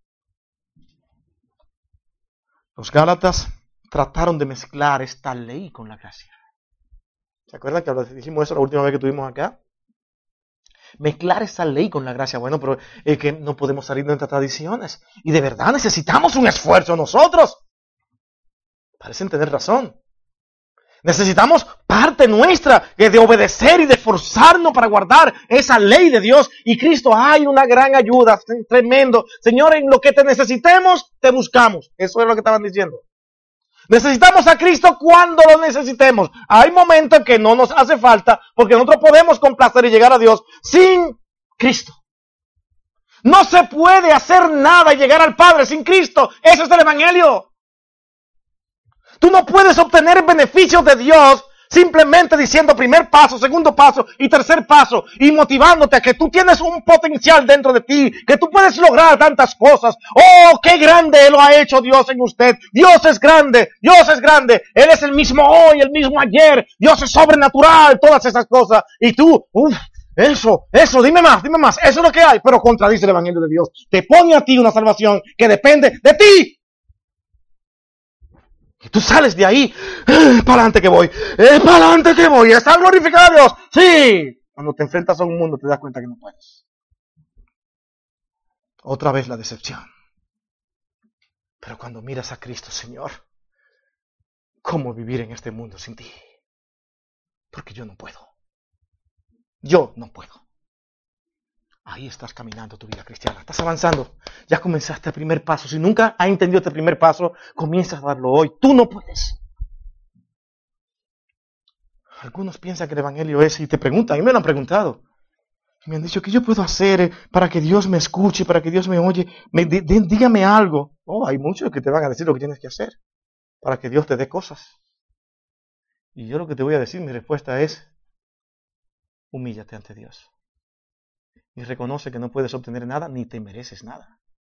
Los Gálatas trataron de mezclar esta ley con la gracia. ¿Se acuerdan que dijimos eso la última vez que estuvimos acá? Mezclar esa ley con la gracia. Bueno, pero es que no podemos salir de nuestras tradiciones. Y de verdad necesitamos un esfuerzo nosotros. Parecen tener razón. Necesitamos parte nuestra de obedecer y de esforzarnos para guardar esa ley de Dios. Y Cristo, hay una gran ayuda, tremendo. Señor, en lo que te necesitemos, te buscamos. Eso es lo que estaban diciendo. Necesitamos a Cristo cuando lo necesitemos. Hay momentos en que no nos hace falta porque nosotros podemos complacer y llegar a Dios sin Cristo. No se puede hacer nada y llegar al Padre sin Cristo. Eso es el Evangelio. Tú no puedes obtener beneficios de Dios simplemente diciendo primer paso, segundo paso y tercer paso y motivándote a que tú tienes un potencial dentro de ti, que tú puedes lograr tantas cosas. ¡Oh, qué grande lo ha hecho Dios en usted! Dios es grande, Él es el mismo hoy, el mismo ayer, Dios es sobrenatural, todas esas cosas. Y tú, eso, dime más, eso es lo que hay, pero contradice el Evangelio de Dios. Te pone a ti una salvación que depende de ti. Y tú sales de ahí, para adelante que voy, está glorificado a Dios. Sí, cuando te enfrentas a un mundo te das cuenta que no puedes. Otra vez la decepción. Pero cuando miras a Cristo, Señor, ¿cómo vivir en este mundo sin ti? Porque yo no puedo. Ahí estás caminando tu vida cristiana, estás avanzando, ya comenzaste el primer paso. Si nunca has entendido este primer paso, comienzas a darlo hoy. Tú no puedes. Algunos piensan que el Evangelio es, y te preguntan, y me lo han preguntado. Me han dicho, ¿qué yo puedo hacer para que Dios me escuche, para que Dios me oye? Dígame algo. Oh, hay muchos que te van a decir lo que tienes que hacer para que Dios te dé cosas. Y yo lo que te voy a decir, mi respuesta es, humíllate ante Dios. Y reconoce que no puedes obtener nada ni te mereces nada.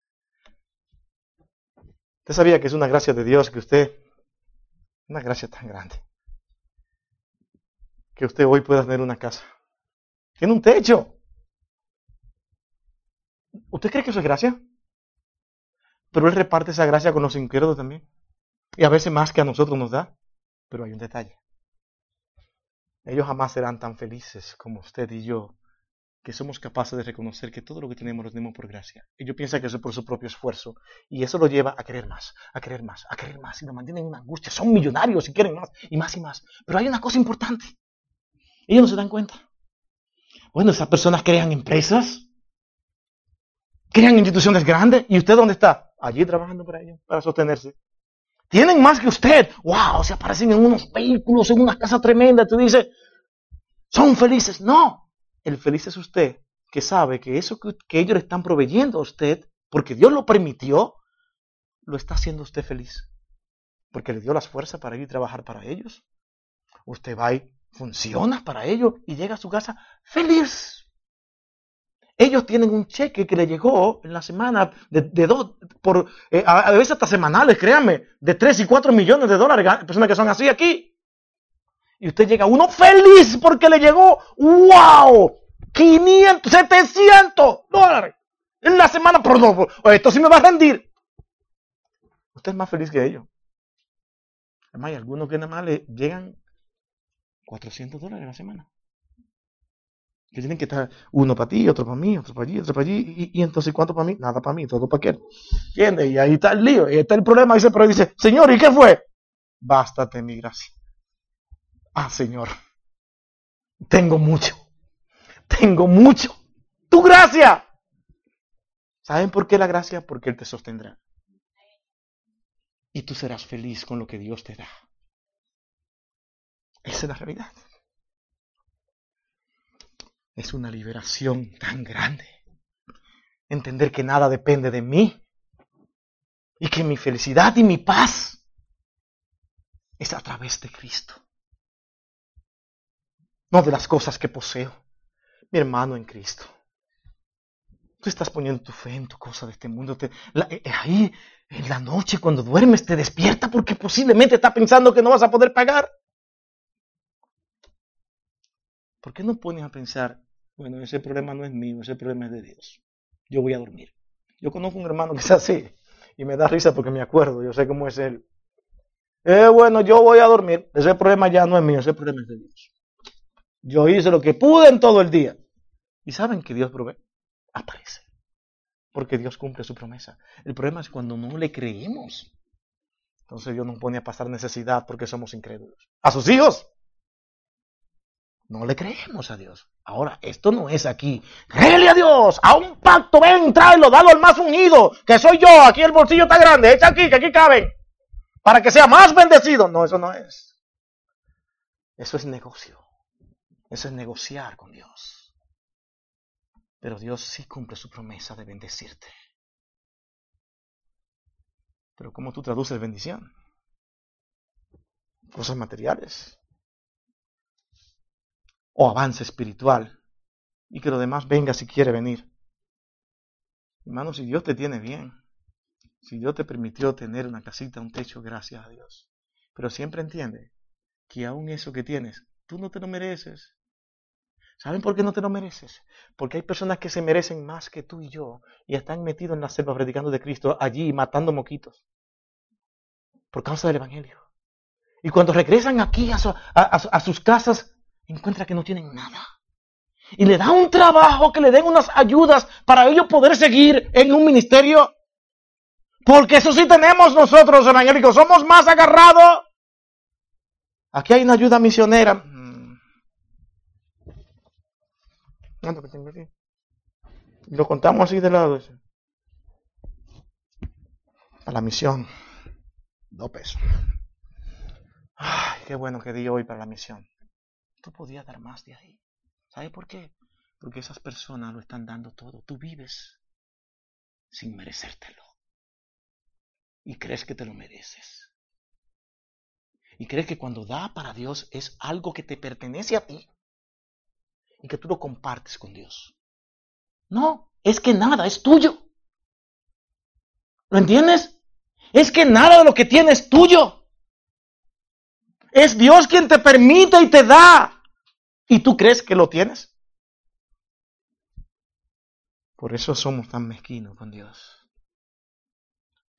¿Usted sabía que es una gracia de Dios una gracia tan grande, que usted hoy pueda tener una casa? Tiene un techo. ¿Usted cree que eso es gracia? Pero Él reparte esa gracia con los incrédulos también. Y a veces más que a nosotros nos da. Pero hay un detalle. Ellos jamás serán tan felices como usted y yo, que somos capaces de reconocer que todo lo que tenemos lo tenemos por gracia. Ellos piensan que eso es por su propio esfuerzo. Y eso lo lleva a querer más, a querer más, a querer más. Y lo mantienen en una angustia. Son millonarios y quieren más y más y más. Pero hay una cosa importante. Ellos no se dan cuenta. Bueno, esas personas crean empresas, crean instituciones grandes. ¿Y usted dónde está? Allí trabajando para ellos, para sostenerse. Tienen más que usted. ¡Wow! Se aparecen en unos vehículos, en una casa tremenda. Tú dices, son felices. No. El feliz es usted, que sabe que eso que ellos le están proveyendo a usted, porque Dios lo permitió, lo está haciendo usted feliz. Porque le dio las fuerzas para ir y trabajar para ellos. Usted va y funciona para ellos y llega a su casa feliz. Ellos tienen un cheque que le llegó en la semana de dos, a veces hasta semanales, créanme, de 3 y 4 millones de dólares, personas que son así aquí. Y usted llega uno feliz porque le llegó, ¡wow! 500, 700 dólares en la semana. Perdón, esto sí me va a rendir. Usted es más feliz que ellos. Además, hay algunos que nada más le llegan 400 dólares a la semana. Que tienen que estar uno para ti, otro para mí, otro para allí, otro para allí. Y entonces, ¿cuánto para mí? Nada para mí, todo para aquel. ¿Entiendes? Y ahí está el lío, y ahí está el problema. Dice, pero dice, Señor, ¿y qué fue? Bástate mi gracia. Ah, Señor, tengo mucho. Tengo mucho. ¡Tu gracia! ¿Saben por qué la gracia? Porque Él te sostendrá. Y tú serás feliz con lo que Dios te da. Esa es la realidad. Es una liberación tan grande. Entender que nada depende de mí. Y que mi felicidad y mi paz es a través de Cristo. No de las cosas que poseo. Mi hermano en Cristo. Tú estás poniendo tu fe en tu cosa de este mundo. Ahí, en la noche, cuando duermes, te despierta porque posiblemente estás pensando que no vas a poder pagar. ¿Por qué no pones a pensar, bueno, ese problema no es mío, ese problema es de Dios? Yo voy a dormir. Yo conozco un hermano que es así y me da risa porque me acuerdo, yo sé cómo es él. Bueno, yo voy a dormir, ese problema ya no es mío, ese problema es de Dios. Yo hice lo que pude en todo el día. ¿Y saben que Dios provee? Aparece. Porque Dios cumple su promesa. El problema es cuando no le creemos. Entonces Dios nos pone a pasar necesidad porque somos incrédulos. A sus hijos. No le creemos a Dios. Ahora, esto no es aquí. Créele a Dios. A un pacto, ven, tráelo, dalo al más unido. Que soy yo. Aquí el bolsillo está grande. Echa aquí, que aquí caben. Para que sea más bendecido. No, eso no es. Eso es negocio. Eso es negociar con Dios. Pero Dios sí cumple su promesa de bendecirte. Pero ¿cómo tú traduces bendición? Cosas materiales. O avance espiritual. Y que lo demás venga si quiere venir. Hermano, si Dios te tiene bien. Si Dios te permitió tener una casita, un techo, gracias a Dios. Pero siempre entiende que aún eso que tienes, tú no te lo mereces. ¿Saben por qué no te lo mereces? Porque hay personas que se merecen más que tú y yo y están metidos en la selva predicando de Cristo allí matando moquitos por causa del Evangelio. Y cuando regresan aquí a sus casas, encuentran que no tienen nada. Y le da un trabajo, que le den unas ayudas para ellos poder seguir en un ministerio. Porque eso sí tenemos nosotros evangélicos, somos más agarrados. Aquí hay una ayuda misionera. Que tengo aquí. Lo contamos así de lado. Para la misión. 2 pesos. Ay, qué bueno que di hoy para la misión. Tú podías dar más de ahí. ¿Sabes por qué? Porque esas personas lo están dando todo. Tú vives sin merecértelo. Y crees que te lo mereces. Y crees que cuando da para Dios es algo que te pertenece a ti. Y que tú lo compartes con Dios. No, es que nada es tuyo. ¿Lo entiendes? Es que nada de lo que tienes es tuyo. Es Dios quien te permite y te da. ¿Y tú crees que lo tienes? Por eso somos tan mezquinos con Dios.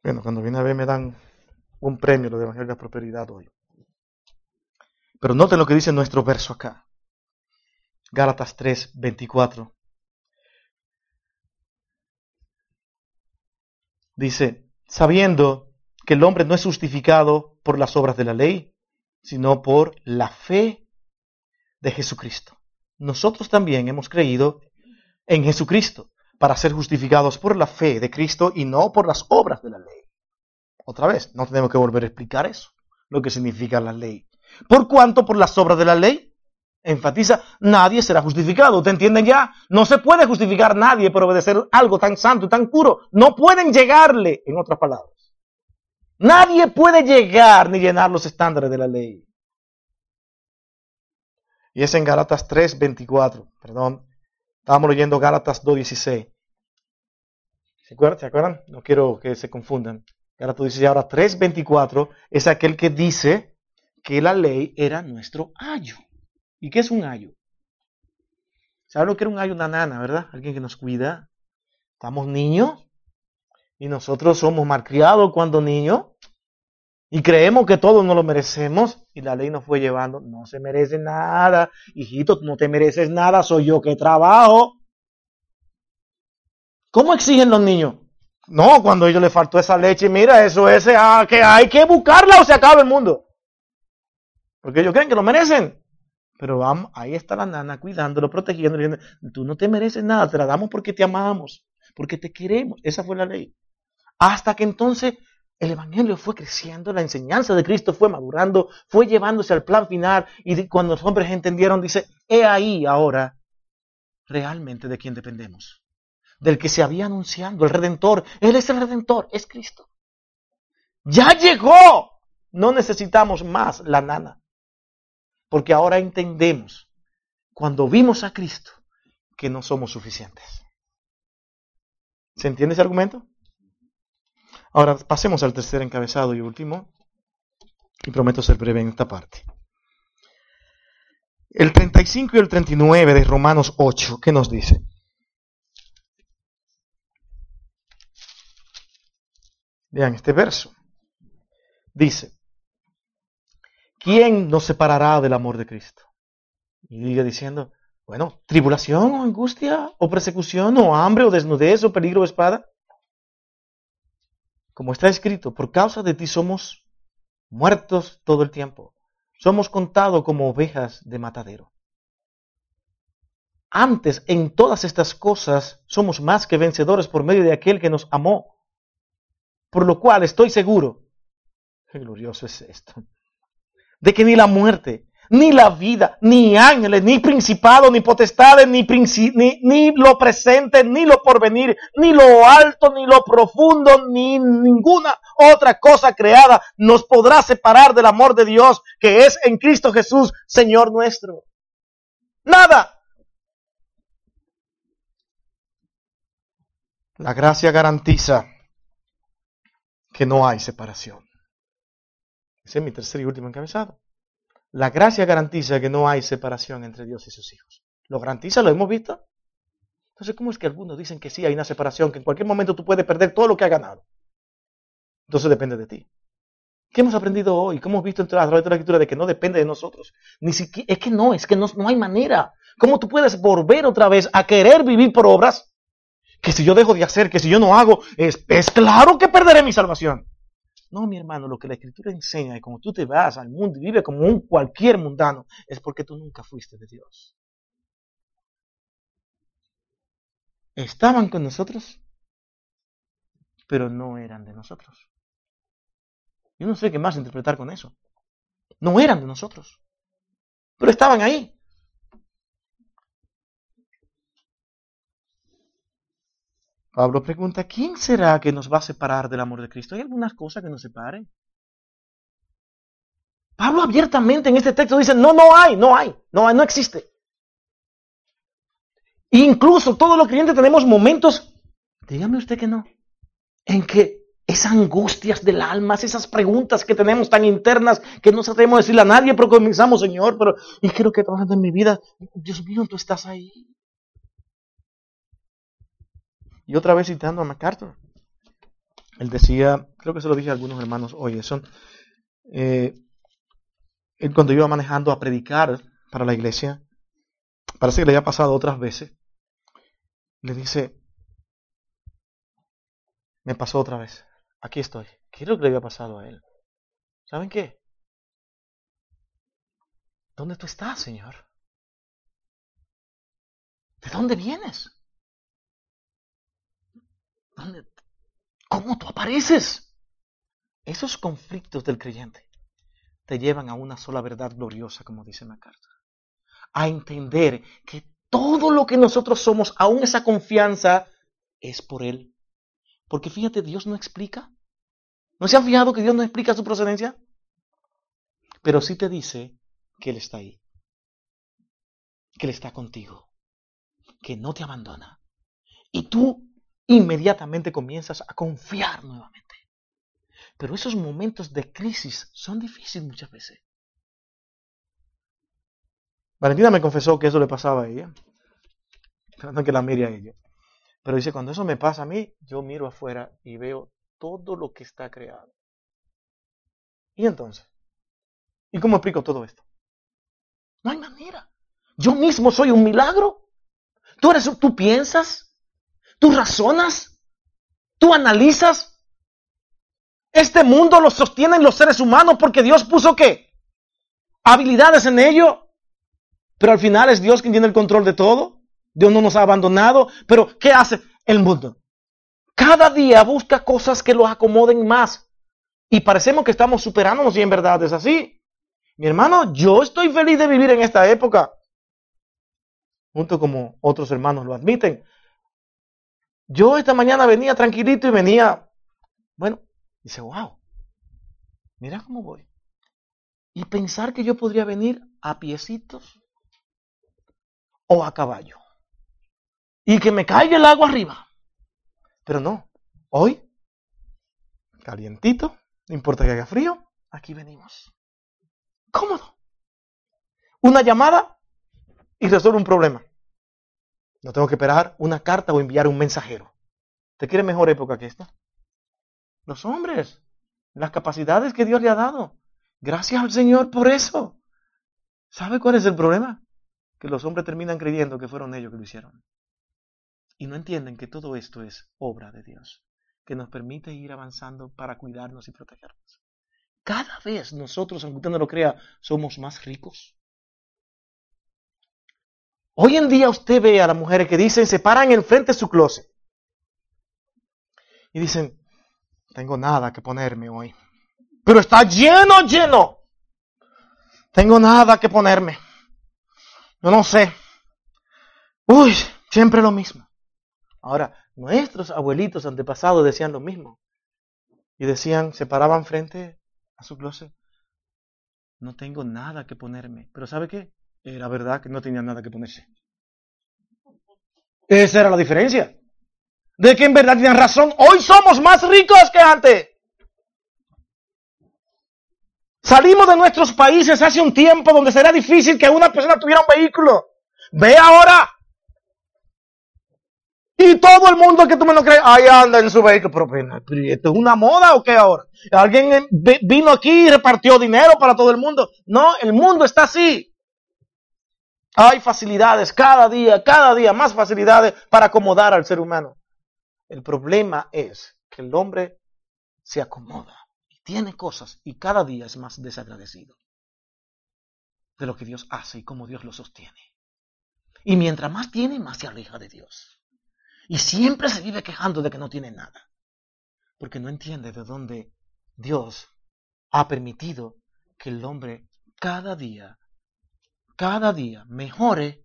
Bueno, cuando viene a ver me dan un premio lo de Evangelio de la Prosperidad hoy. Pero noten lo que dice nuestro verso acá. Gálatas 3:24. Dice, sabiendo que el hombre no es justificado por las obras de la ley, sino por la fe de Jesucristo. Nosotros también hemos creído en Jesucristo para ser justificados por la fe de Cristo y no por las obras de la ley. Otra vez, no tenemos que volver a explicar eso, lo que significa la ley. Por cuanto por las obras de la ley, enfatiza, nadie será justificado. ¿Ustedes entienden ya? No se puede justificar a nadie por obedecer algo tan santo y tan puro. No pueden llegarle, en otras palabras. Nadie puede llegar ni llenar los estándares de la ley. Y es en Gálatas 3:24, perdón. Estábamos leyendo Gálatas 2:16. ¿Se acuerdan? No quiero que se confundan. Gálatas dice ahora 3:24 es aquel que dice que la ley era nuestro ayo. ¿Y qué es un ayo? ¿Saben lo que era un ayo? Una nana, ¿verdad? Alguien que nos cuida. Estamos niños y nosotros somos malcriados cuando niños y creemos que todos nos lo merecemos y la ley nos fue llevando. No se merece nada. Hijito, tú no te mereces nada, soy yo que trabajo. ¿Cómo exigen los niños? No, cuando a ellos les faltó esa leche, mira, eso es que hay que buscarla o se acaba el mundo. Porque ellos creen que lo merecen. Pero vamos, ahí está la nana cuidándolo, protegiéndolo. Tú no te mereces nada, te la damos porque te amamos, porque te queremos. Esa fue la ley. Hasta que entonces el evangelio fue creciendo, la enseñanza de Cristo fue madurando, fue llevándose al plan final. Y cuando los hombres entendieron, dice, he ahí ahora realmente de quién dependemos. Del que se había anunciado, el Redentor. Él es el Redentor, es Cristo. ¡Ya llegó! No necesitamos más la nana. Porque ahora entendemos, cuando vimos a Cristo, que no somos suficientes. ¿Se entiende ese argumento? Ahora pasemos al tercer encabezado y último. Y prometo ser breve en esta parte. El 35 y el 39 de Romanos 8, ¿qué nos dice? Vean este verso. Dice, ¿quién nos separará del amor de Cristo? Y sigue diciendo, bueno, tribulación o angustia o persecución o hambre o desnudez o peligro o espada. Como está escrito, por causa de ti somos muertos todo el tiempo. Somos contados como ovejas de matadero. Antes, en todas estas cosas, somos más que vencedores por medio de aquel que nos amó. Por lo cual estoy seguro, qué glorioso es esto, de que ni la muerte, ni la vida, ni ángeles, ni principados, ni potestades, ni lo presente, ni lo porvenir, ni lo alto, ni lo profundo, ni ninguna otra cosa creada nos podrá separar del amor de Dios que es en Cristo Jesús, Señor nuestro. Nada. La gracia garantiza que no hay separación. Ese es mi tercer y último encabezado. La gracia garantiza que no hay separación entre Dios y sus hijos. ¿Lo garantiza? ¿Lo hemos visto? Entonces, ¿cómo es que algunos dicen que sí hay una separación, que en cualquier momento tú puedes perder todo lo que has ganado? Entonces depende de ti. ¿Qué hemos aprendido hoy? ¿Cómo hemos visto a través de la Escritura de que no depende de nosotros? Ni siquiera, es que no hay manera. ¿Cómo tú puedes volver otra vez a querer vivir por obras? Que si yo dejo de hacer, que si yo no hago, es claro que perderé mi salvación. No, mi hermano, lo que la Escritura enseña es que cuando tú te vas al mundo y vives como un cualquier mundano, es porque tú nunca fuiste de Dios. Estaban con nosotros, pero no eran de nosotros. Yo no sé qué más interpretar con eso. No eran de nosotros, pero estaban ahí. Pablo pregunta, ¿quién será que nos va a separar del amor de Cristo? ¿Hay algunas cosas que nos separen? Pablo abiertamente en este texto dice, no existe. Incluso todos los creyentes tenemos momentos, dígame usted que no, en que esas angustias del alma, esas preguntas que tenemos tan internas que no sabemos decirle a nadie, pero comenzamos, Señor, pero y quiero que trabajando en mi vida, Dios mío, tú estás ahí. Y otra vez citando a MacArthur, Él decía, creo que se lo dije a algunos hermanos hoy, él cuando iba manejando a predicar para la iglesia, parece que le había pasado otras veces, le dice, me pasó otra vez, aquí estoy. ¿Qué es lo que le había pasado a él? ¿Saben qué? ¿Dónde tú estás, Señor? ¿De dónde vienes? ¿Cómo tú apareces? Esos conflictos del creyente te llevan a una sola verdad gloriosa, como dice MacArthur. A entender que todo lo que nosotros somos, aún esa confianza, es por Él. Porque fíjate, Dios no explica. ¿No se han fijado que Dios no explica su procedencia? Pero sí te dice que Él está ahí. Que Él está contigo. Que no te abandona. Y tú inmediatamente comienzas a confiar nuevamente. Pero esos momentos de crisis son difíciles muchas veces. Valentina me confesó que eso le pasaba a ella. Esperando que la mire a ella. Pero dice, cuando eso me pasa a mí, yo miro afuera y veo todo lo que está creado. ¿Y entonces? ¿Y cómo explico todo esto? No hay manera. Yo mismo soy un milagro. Tú piensas, tú razonas, tú analizas. Este mundo lo sostienen los seres humanos porque Dios puso ¿qué? Habilidades en ello. Pero al final es Dios quien tiene el control de todo. Dios no nos ha abandonado. Pero ¿qué hace el mundo? Cada día busca cosas que los acomoden más. Y parecemos que estamos superándonos y en verdad es así. Mi hermano, yo estoy feliz de vivir en esta época. Junto como otros hermanos lo admiten. Yo esta mañana venía tranquilito y venía, dice, wow, mira cómo voy. Y pensar que yo podría venir a piecitos o a caballo. Y que me caiga el agua arriba. Pero no, hoy, calientito, no importa que haga frío, aquí venimos. Cómodo. Una llamada y resuelve un problema. No tengo que esperar una carta o enviar un mensajero. ¿Te quiere mejor época que esta? Los hombres, las capacidades que Dios le ha dado. Gracias al Señor por eso. ¿Sabe cuál es el problema? Que los hombres terminan creyendo que fueron ellos que lo hicieron. Y no entienden que todo esto es obra de Dios, que nos permite ir avanzando para cuidarnos y protegernos. Cada vez nosotros, aunque usted no lo crea, somos más ricos. Hoy en día usted ve a las mujeres que dicen, se paran en el frente de su closet y dicen, no tengo nada que ponerme hoy. Pero está lleno. Tengo nada que ponerme. Yo no sé. Uy, siempre lo mismo. Ahora, nuestros abuelitos antepasados decían lo mismo. Y decían, se paraban frente a su closet. No tengo nada que ponerme. Pero ¿sabe qué? Era verdad que no tenía nada que ponerse. Esa era la diferencia. De que en verdad tenían razón. Hoy somos más ricos que antes. Salimos de nuestros países hace un tiempo donde será difícil que una persona tuviera un vehículo. Ve ahora. Y todo el mundo que tú me lo crees, ahí anda en su vehículo. Pero ¿esto es una moda o qué ahora? ¿Alguien vino aquí y repartió dinero para todo el mundo? No, el mundo está así. Hay facilidades cada día más facilidades para acomodar al ser humano. El problema es que el hombre se acomoda y tiene cosas y cada día es más desagradecido de lo que Dios hace y cómo Dios lo sostiene. Y mientras más tiene, más se aleja de Dios. Y siempre se vive quejando de que no tiene nada. Porque no entiende de dónde Dios ha permitido que el hombre cada día mejore,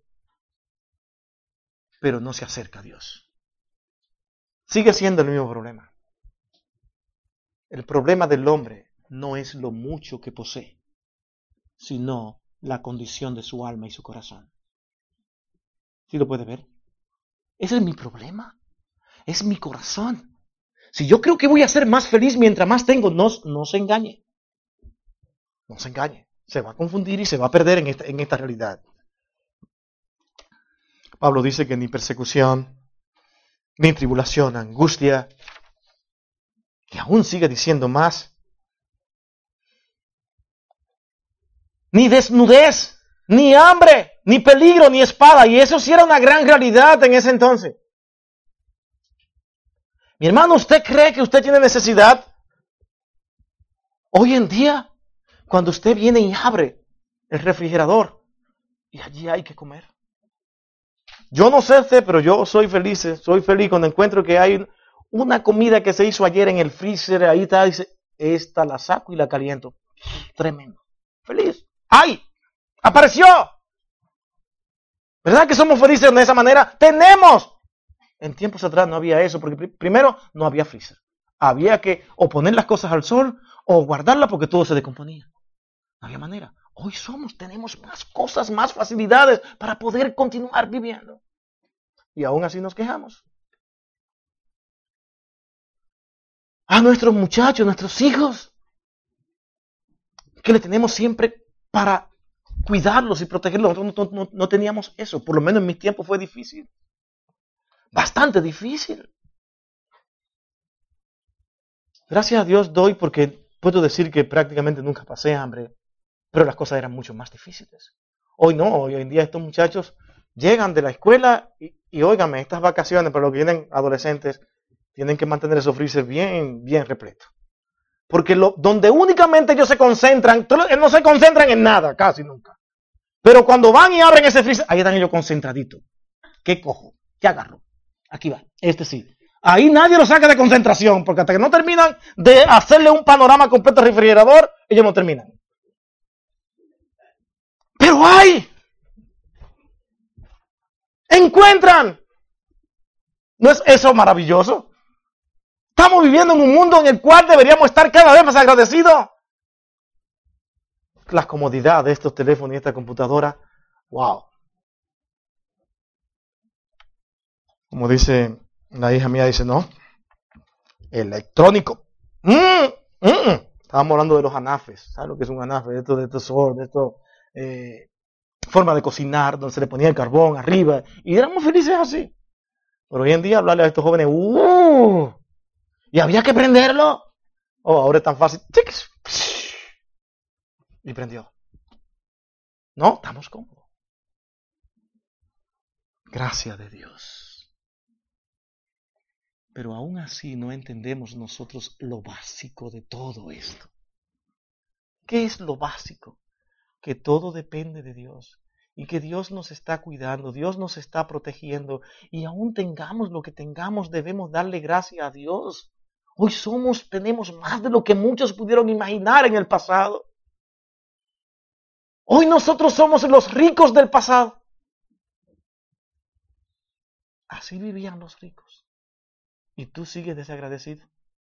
pero no se acerca a Dios. Sigue siendo el mismo problema. El problema del hombre no es lo mucho que posee, sino la condición de su alma y su corazón. ¿Sí lo puede ver? Ese es mi problema. Es mi corazón. Si yo creo que voy a ser más feliz mientras más tengo, no se engañe. No se engañe. Se va a confundir y se va a perder en esta realidad. Pablo dice que ni persecución, ni tribulación, angustia, que aún sigue diciendo más. Ni desnudez, ni hambre, ni peligro, ni espada. Y eso sí era una gran realidad en ese entonces. Mi hermano, ¿usted cree que usted tiene necesidad? Hoy en día, cuando usted viene y abre el refrigerador, y allí hay que comer. Yo no sé usted, pero yo soy feliz cuando encuentro que hay una comida que se hizo ayer en el freezer, ahí está, dice, esta la saco y la caliento. Tremendo. Feliz. ¡Ay! ¡Apareció! ¿Verdad que somos felices de esa manera? ¡Tenemos! En tiempos atrás no había eso, porque primero no había freezer. Había que o poner las cosas al sol o guardarlas porque todo se descomponía. No había manera. Hoy tenemos más cosas, más facilidades para poder continuar viviendo. Y aún así nos quejamos. A nuestros muchachos, nuestros hijos, que le tenemos siempre para cuidarlos y protegerlos. Nosotros no teníamos eso. Por lo menos en mis tiempos fue difícil. Bastante difícil. Gracias a Dios doy porque puedo decir que prácticamente nunca pasé hambre, pero las cosas eran mucho más difíciles. Hoy no, hoy en día estos muchachos llegan de la escuela y óigame, estas vacaciones para los que vienen adolescentes tienen que mantener esos freezer bien repletos. Porque donde únicamente ellos se concentran, no se concentran en nada, casi nunca. Pero cuando van y abren ese freezer, ahí están ellos concentraditos. ¿Qué cojo? ¿Qué agarro? Aquí va, este sí. Ahí nadie lo saca de concentración, porque hasta que no terminan de hacerle un panorama completo al refrigerador, ellos no terminan. Pero hay. Encuentran. ¿No es eso maravilloso? Estamos viviendo en un mundo en el cual deberíamos estar cada vez más agradecidos. La comodidad de estos teléfonos y esta computadora, wow. Como dice la hija mía, dice, no, electrónico. Estábamos hablando de los anafes. ¿Sabes lo que es un anafe? De esto, forma de cocinar, donde se le ponía el carbón arriba. Y éramos felices así. Pero hoy en día hablarle a estos jóvenes, y había que prenderlo. Ahora es tan fácil. Y prendió. No, estamos cómodos. Gracias de Dios. Pero aún así no entendemos nosotros lo básico de todo esto. ¿Qué es lo básico? Que todo depende de Dios. Y que Dios nos está cuidando, Dios nos está protegiendo. Y aún tengamos lo que tengamos, debemos darle gracias a Dios. Hoy tenemos más de lo que muchos pudieron imaginar en el pasado. Hoy nosotros somos los ricos del pasado. Así vivían los ricos. ¿Y tú sigues desagradecido?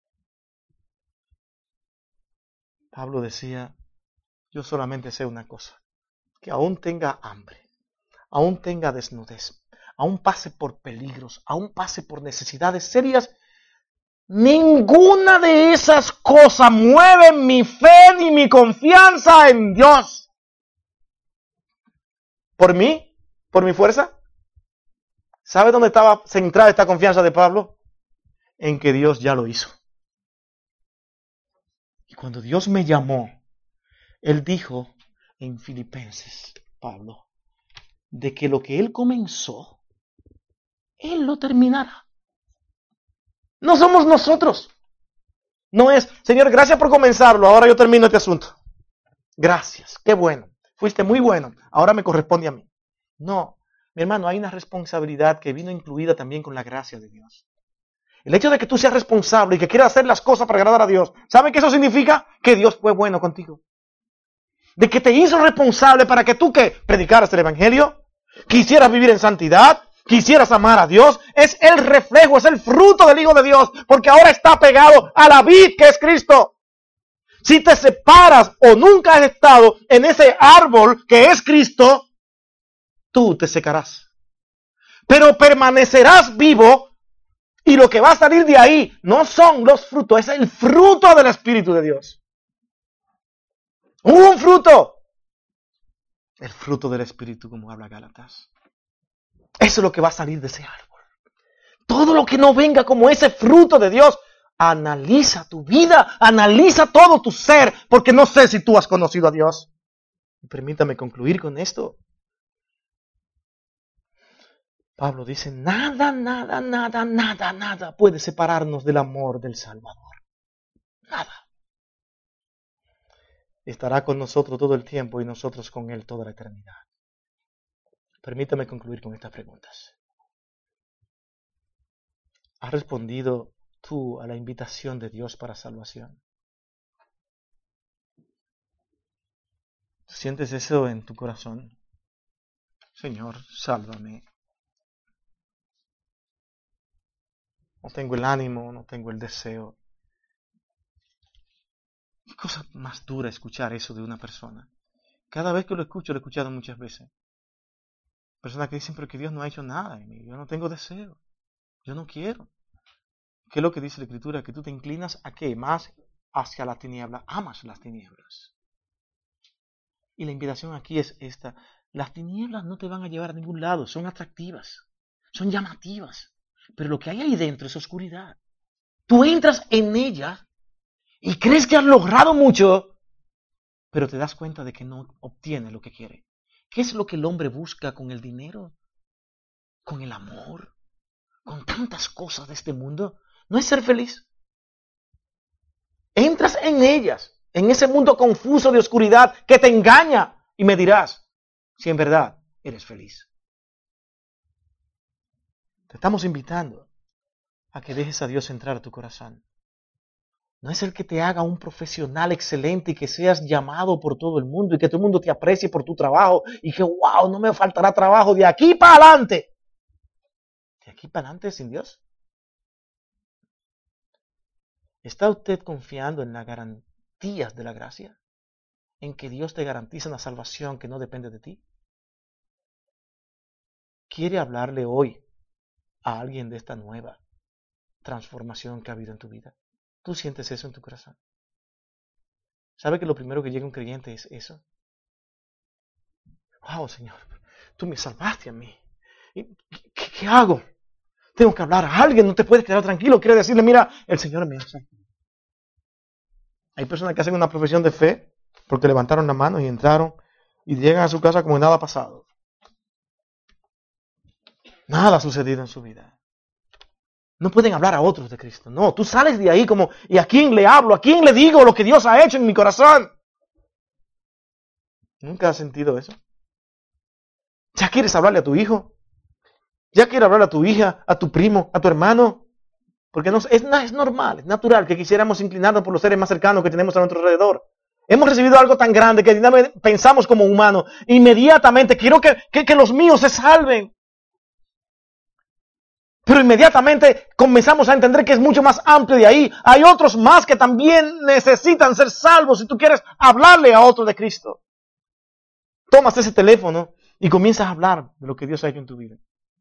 Pablo decía, yo solamente sé una cosa, que aún tenga hambre, aún tenga desnudez, aún pase por peligros, aún pase por necesidades serias, ninguna de esas cosas mueve mi fe ni mi confianza en Dios. ¿Por mí? ¿Por mi fuerza? ¿Sabe dónde estaba centrada esta confianza de Pablo? En que Dios ya lo hizo. Y cuando Dios me llamó, Él dijo en Filipenses, Pablo, de que lo que Él comenzó, Él lo terminará. No somos nosotros. No es, Señor, gracias por comenzarlo, ahora yo termino este asunto. Gracias, qué bueno. Fuiste muy bueno, ahora me corresponde a mí. No, mi hermano, hay una responsabilidad que vino incluida también con la gracia de Dios. El hecho de que tú seas responsable y que quieras hacer las cosas para agradar a Dios, ¿sabe qué eso significa? Que Dios fue bueno contigo. De que te hizo responsable para que tú que predicaras el Evangelio, quisieras vivir en santidad, quisieras amar a Dios, es el reflejo, es el fruto del Hijo de Dios, porque ahora está pegado a la vid que es Cristo. Si te separas o nunca has estado en ese árbol que es Cristo, tú te secarás. Pero permanecerás vivo. Y lo que va a salir de ahí no son los frutos, es el fruto del Espíritu de Dios. Un fruto. El fruto del Espíritu, como habla Gálatas. Eso es lo que va a salir de ese árbol. Todo lo que no venga como ese fruto de Dios, Analiza tu vida, analiza todo tu ser, porque no sé si tú has conocido a Dios. Y permítame concluir con esto. Pablo dice, nada puede separarnos del amor del Salvador. Nada. Estará con nosotros todo el tiempo y nosotros con Él toda la eternidad. Permítame concluir con estas preguntas. ¿Has respondido tú a la invitación de Dios para salvación? ¿Sientes eso en tu corazón? Señor, sálvame. No tengo el ánimo, no tengo el deseo. Qué cosa más dura escuchar eso de una persona. Cada vez que lo he escuchado muchas veces. Personas que dicen, pero que Dios no ha hecho nada en mí. Yo no tengo deseo. Yo no quiero. ¿Qué es lo que dice la Escritura? Que tú te inclinas a qué? Más hacia la tiniebla. Amas las tinieblas. Y la invitación aquí es esta. Las tinieblas no te van a llevar a ningún lado. Son atractivas. Son llamativas. Pero lo que hay ahí dentro es oscuridad. Tú entras en ella y crees que has logrado mucho, pero te das cuenta de que no obtienes lo que quiere. ¿Qué es lo que el hombre busca con el dinero? ¿Con el amor? ¿Con tantas cosas de este mundo? ¿No es ser feliz? Entras en ellas, en ese mundo confuso de oscuridad que te engaña y me dirás si en verdad eres feliz. Te estamos invitando a que dejes a Dios entrar a tu corazón. No es el que te haga un profesional excelente y que seas llamado por todo el mundo y que todo el mundo te aprecie por tu trabajo y que, wow, no me faltará trabajo de aquí para adelante. ¿De aquí para adelante sin Dios? ¿Está usted confiando en las garantías de la gracia? ¿En que Dios te garantiza una salvación que no depende de ti? ¿Quiere hablarle hoy a alguien de esta nueva transformación que ha habido en tu vida? ¿Tú sientes eso en tu corazón? ¿Sabe que lo primero que llega a un creyente es eso? Wow, Señor, tú me salvaste a mí. ¿Qué hago? Tengo que hablar a alguien, no te puedes quedar tranquilo. Quiero decirle, mira, el Señor me hace. Hay personas que hacen una profesión de fe porque levantaron la mano y entraron y llegan a su casa como nada ha pasado. Nada ha sucedido en su vida. No pueden hablar a otros de Cristo. No, tú sales de ahí como, ¿y a quién le hablo? ¿A quién le digo lo que Dios ha hecho en mi corazón? ¿Nunca has sentido eso? ¿Ya quieres hablarle a tu hijo? ¿Ya quieres hablarle a tu hija, a tu primo, a tu hermano? Porque es normal, es natural que quisiéramos inclinarnos por los seres más cercanos que tenemos a nuestro alrededor. Hemos recibido algo tan grande que pensamos como humanos. Inmediatamente quiero que los míos se salven. Pero inmediatamente comenzamos a entender que es mucho más amplio de ahí. Hay otros más que también necesitan ser salvos si tú quieres hablarle a otro de Cristo. Tomas ese teléfono y comienzas a hablar de lo que Dios ha hecho en tu vida.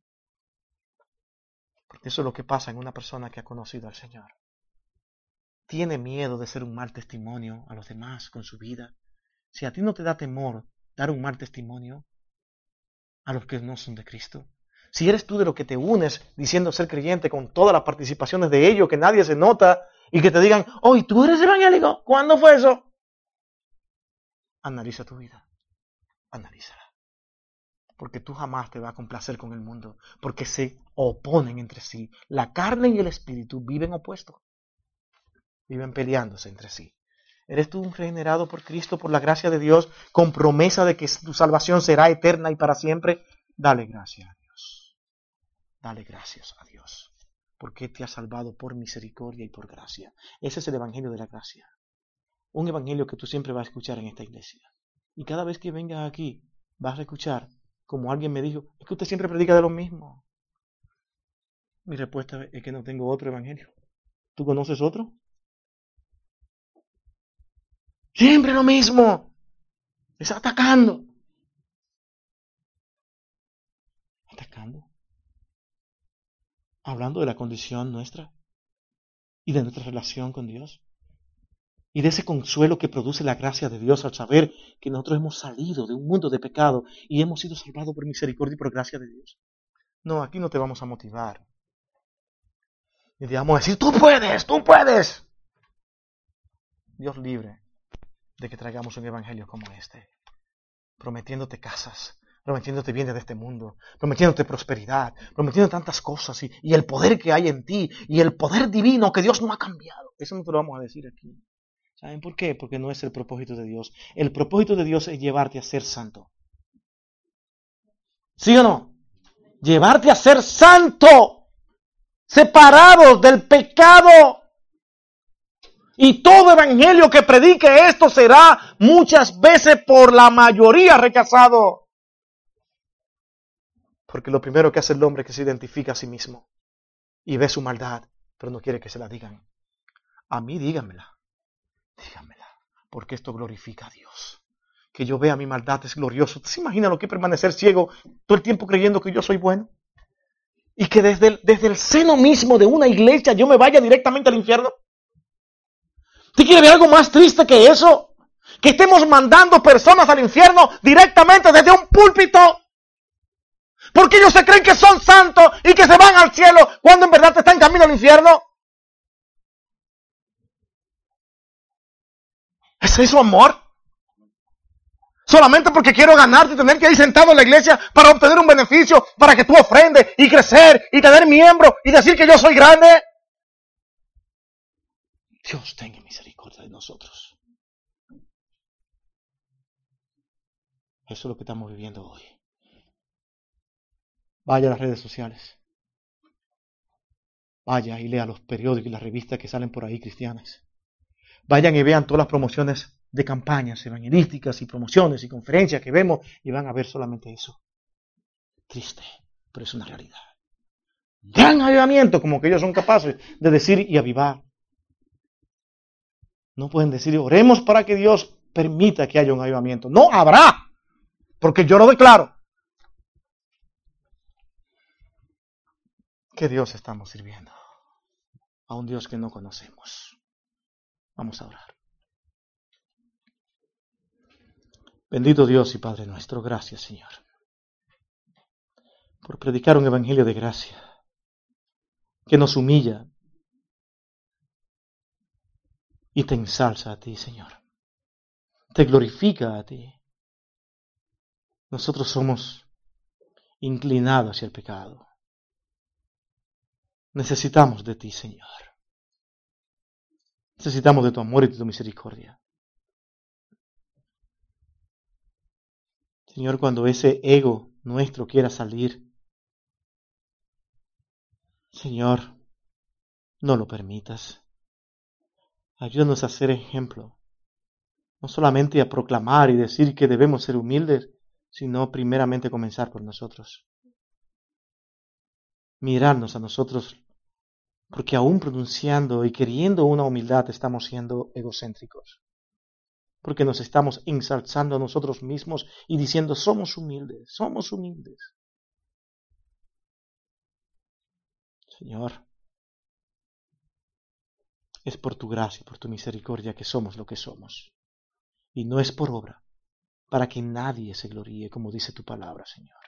Porque eso es lo que pasa en una persona que ha conocido al Señor. Tiene miedo de ser un mal testimonio a los demás con su vida. Si a ti no te da temor dar un mal testimonio a los que no son de Cristo, si eres tú de los que te unes diciendo ser creyente con todas las participaciones de ellos, que nadie se nota, y que te digan, oh, ¿tú eres evangélico? ¿Cuándo fue eso? Analiza tu vida. Analízala. Porque tú jamás te vas a complacer con el mundo, porque se oponen entre sí. La carne y el espíritu viven opuestos. Viven peleándose entre sí. ¿Eres tú un regenerado por Cristo, por la gracia de Dios, con promesa de que tu salvación será eterna y para siempre? Dale gracias a Dios. Dale gracias a Dios. Porque te ha salvado por misericordia y por gracia. Ese es el evangelio de la gracia. Un evangelio que tú siempre vas a escuchar en esta iglesia. Y cada vez que vengas aquí, vas a escuchar, como alguien me dijo, es que usted siempre predica de lo mismo. Mi respuesta es que no tengo otro evangelio. ¿Tú conoces otro? Siempre lo mismo. Está atacando. Atacando. Hablando de la condición nuestra y de nuestra relación con Dios. Y de ese consuelo que produce la gracia de Dios al saber que nosotros hemos salido de un mundo de pecado y hemos sido salvados por misericordia y por gracia de Dios. No, aquí no te vamos a motivar. Y te vamos a decir, tú puedes, tú puedes. Dios libre de que traigamos un evangelio como este, prometiéndote casas, prometiéndote bienes de este mundo, prometiéndote prosperidad, prometiendo tantas cosas y el poder que hay en ti y el poder divino que Dios no ha cambiado. Eso no te lo vamos a decir aquí. ¿Saben por qué? Porque no es el propósito de Dios. El propósito de Dios es llevarte a ser santo. ¿Sí o no? Llevarte a ser santo, separados del pecado. Y todo evangelio que predique esto será muchas veces por la mayoría rechazado. Porque lo primero que hace el hombre es que se identifica a sí mismo y ve su maldad, pero no quiere que se la digan. A mí díganmela, díganmela, porque esto glorifica a Dios. Que yo vea mi maldad es glorioso. ¿Usted se imagina lo que es permanecer ciego todo el tiempo creyendo que yo soy bueno? Y que desde el seno mismo de una iglesia yo me vaya directamente al infierno. ¿Usted quiere ver algo más triste que eso? Que estemos mandando personas al infierno directamente desde un púlpito. Porque ellos se creen que son santos y que se van al cielo cuando en verdad están en camino al infierno. ¿Ese es su amor? Solamente porque quiero ganarte y tener que ir sentado en la iglesia para obtener un beneficio, para que tú ofrendes y crecer y tener miembros y decir que yo soy grande. Dios tenga misericordia de nosotros. Eso es lo que estamos viviendo hoy. Vaya a las redes sociales. Vaya y lea los periódicos y las revistas que salen por ahí cristianas. Vayan y vean todas las promociones de campañas evangelísticas y promociones y conferencias que vemos y van a ver solamente eso. Triste, pero es una realidad. Gran avivamiento, como que ellos son capaces de decir y avivar. No pueden decir, oremos para que Dios permita que haya un avivamiento. No habrá, porque yo lo declaro. ¿Qué Dios estamos sirviendo? A un Dios que no conocemos. Vamos a orar. Bendito Dios y Padre nuestro, gracias Señor, por predicar un evangelio de gracia, que nos humilla y te ensalza a ti, Señor. Te glorifica a ti. Nosotros somos inclinados hacia el pecado. Necesitamos de ti, Señor. Necesitamos de tu amor y de tu misericordia. Señor, cuando ese ego nuestro quiera salir, Señor, no lo permitas. Ayúdanos a ser ejemplo. No solamente a proclamar y decir que debemos ser humildes, sino primeramente comenzar por nosotros. Mirarnos a nosotros, porque aún pronunciando y queriendo una humildad estamos siendo egocéntricos. Porque nos estamos ensalzando a nosotros mismos y diciendo somos humildes, somos humildes. Señor, es por tu gracia y por tu misericordia que somos lo que somos. Y no es por obra, para que nadie se gloríe, como dice tu palabra, Señor,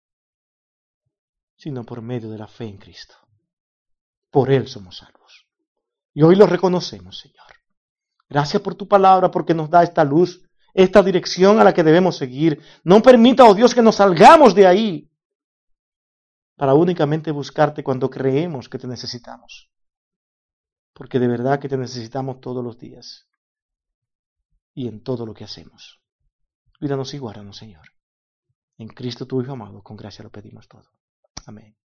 sino por medio de la fe en Cristo. Por Él somos salvos. Y hoy lo reconocemos, Señor. Gracias por tu palabra, porque nos da esta luz, esta dirección a la que debemos seguir. No permita, oh Dios, que nos salgamos de ahí para únicamente buscarte cuando creemos que te necesitamos. Porque de verdad que te necesitamos todos los días y en todo lo que hacemos. Cuídanos y guárdanos, Señor. En Cristo tu Hijo amado, con gracia lo pedimos todo. Amén.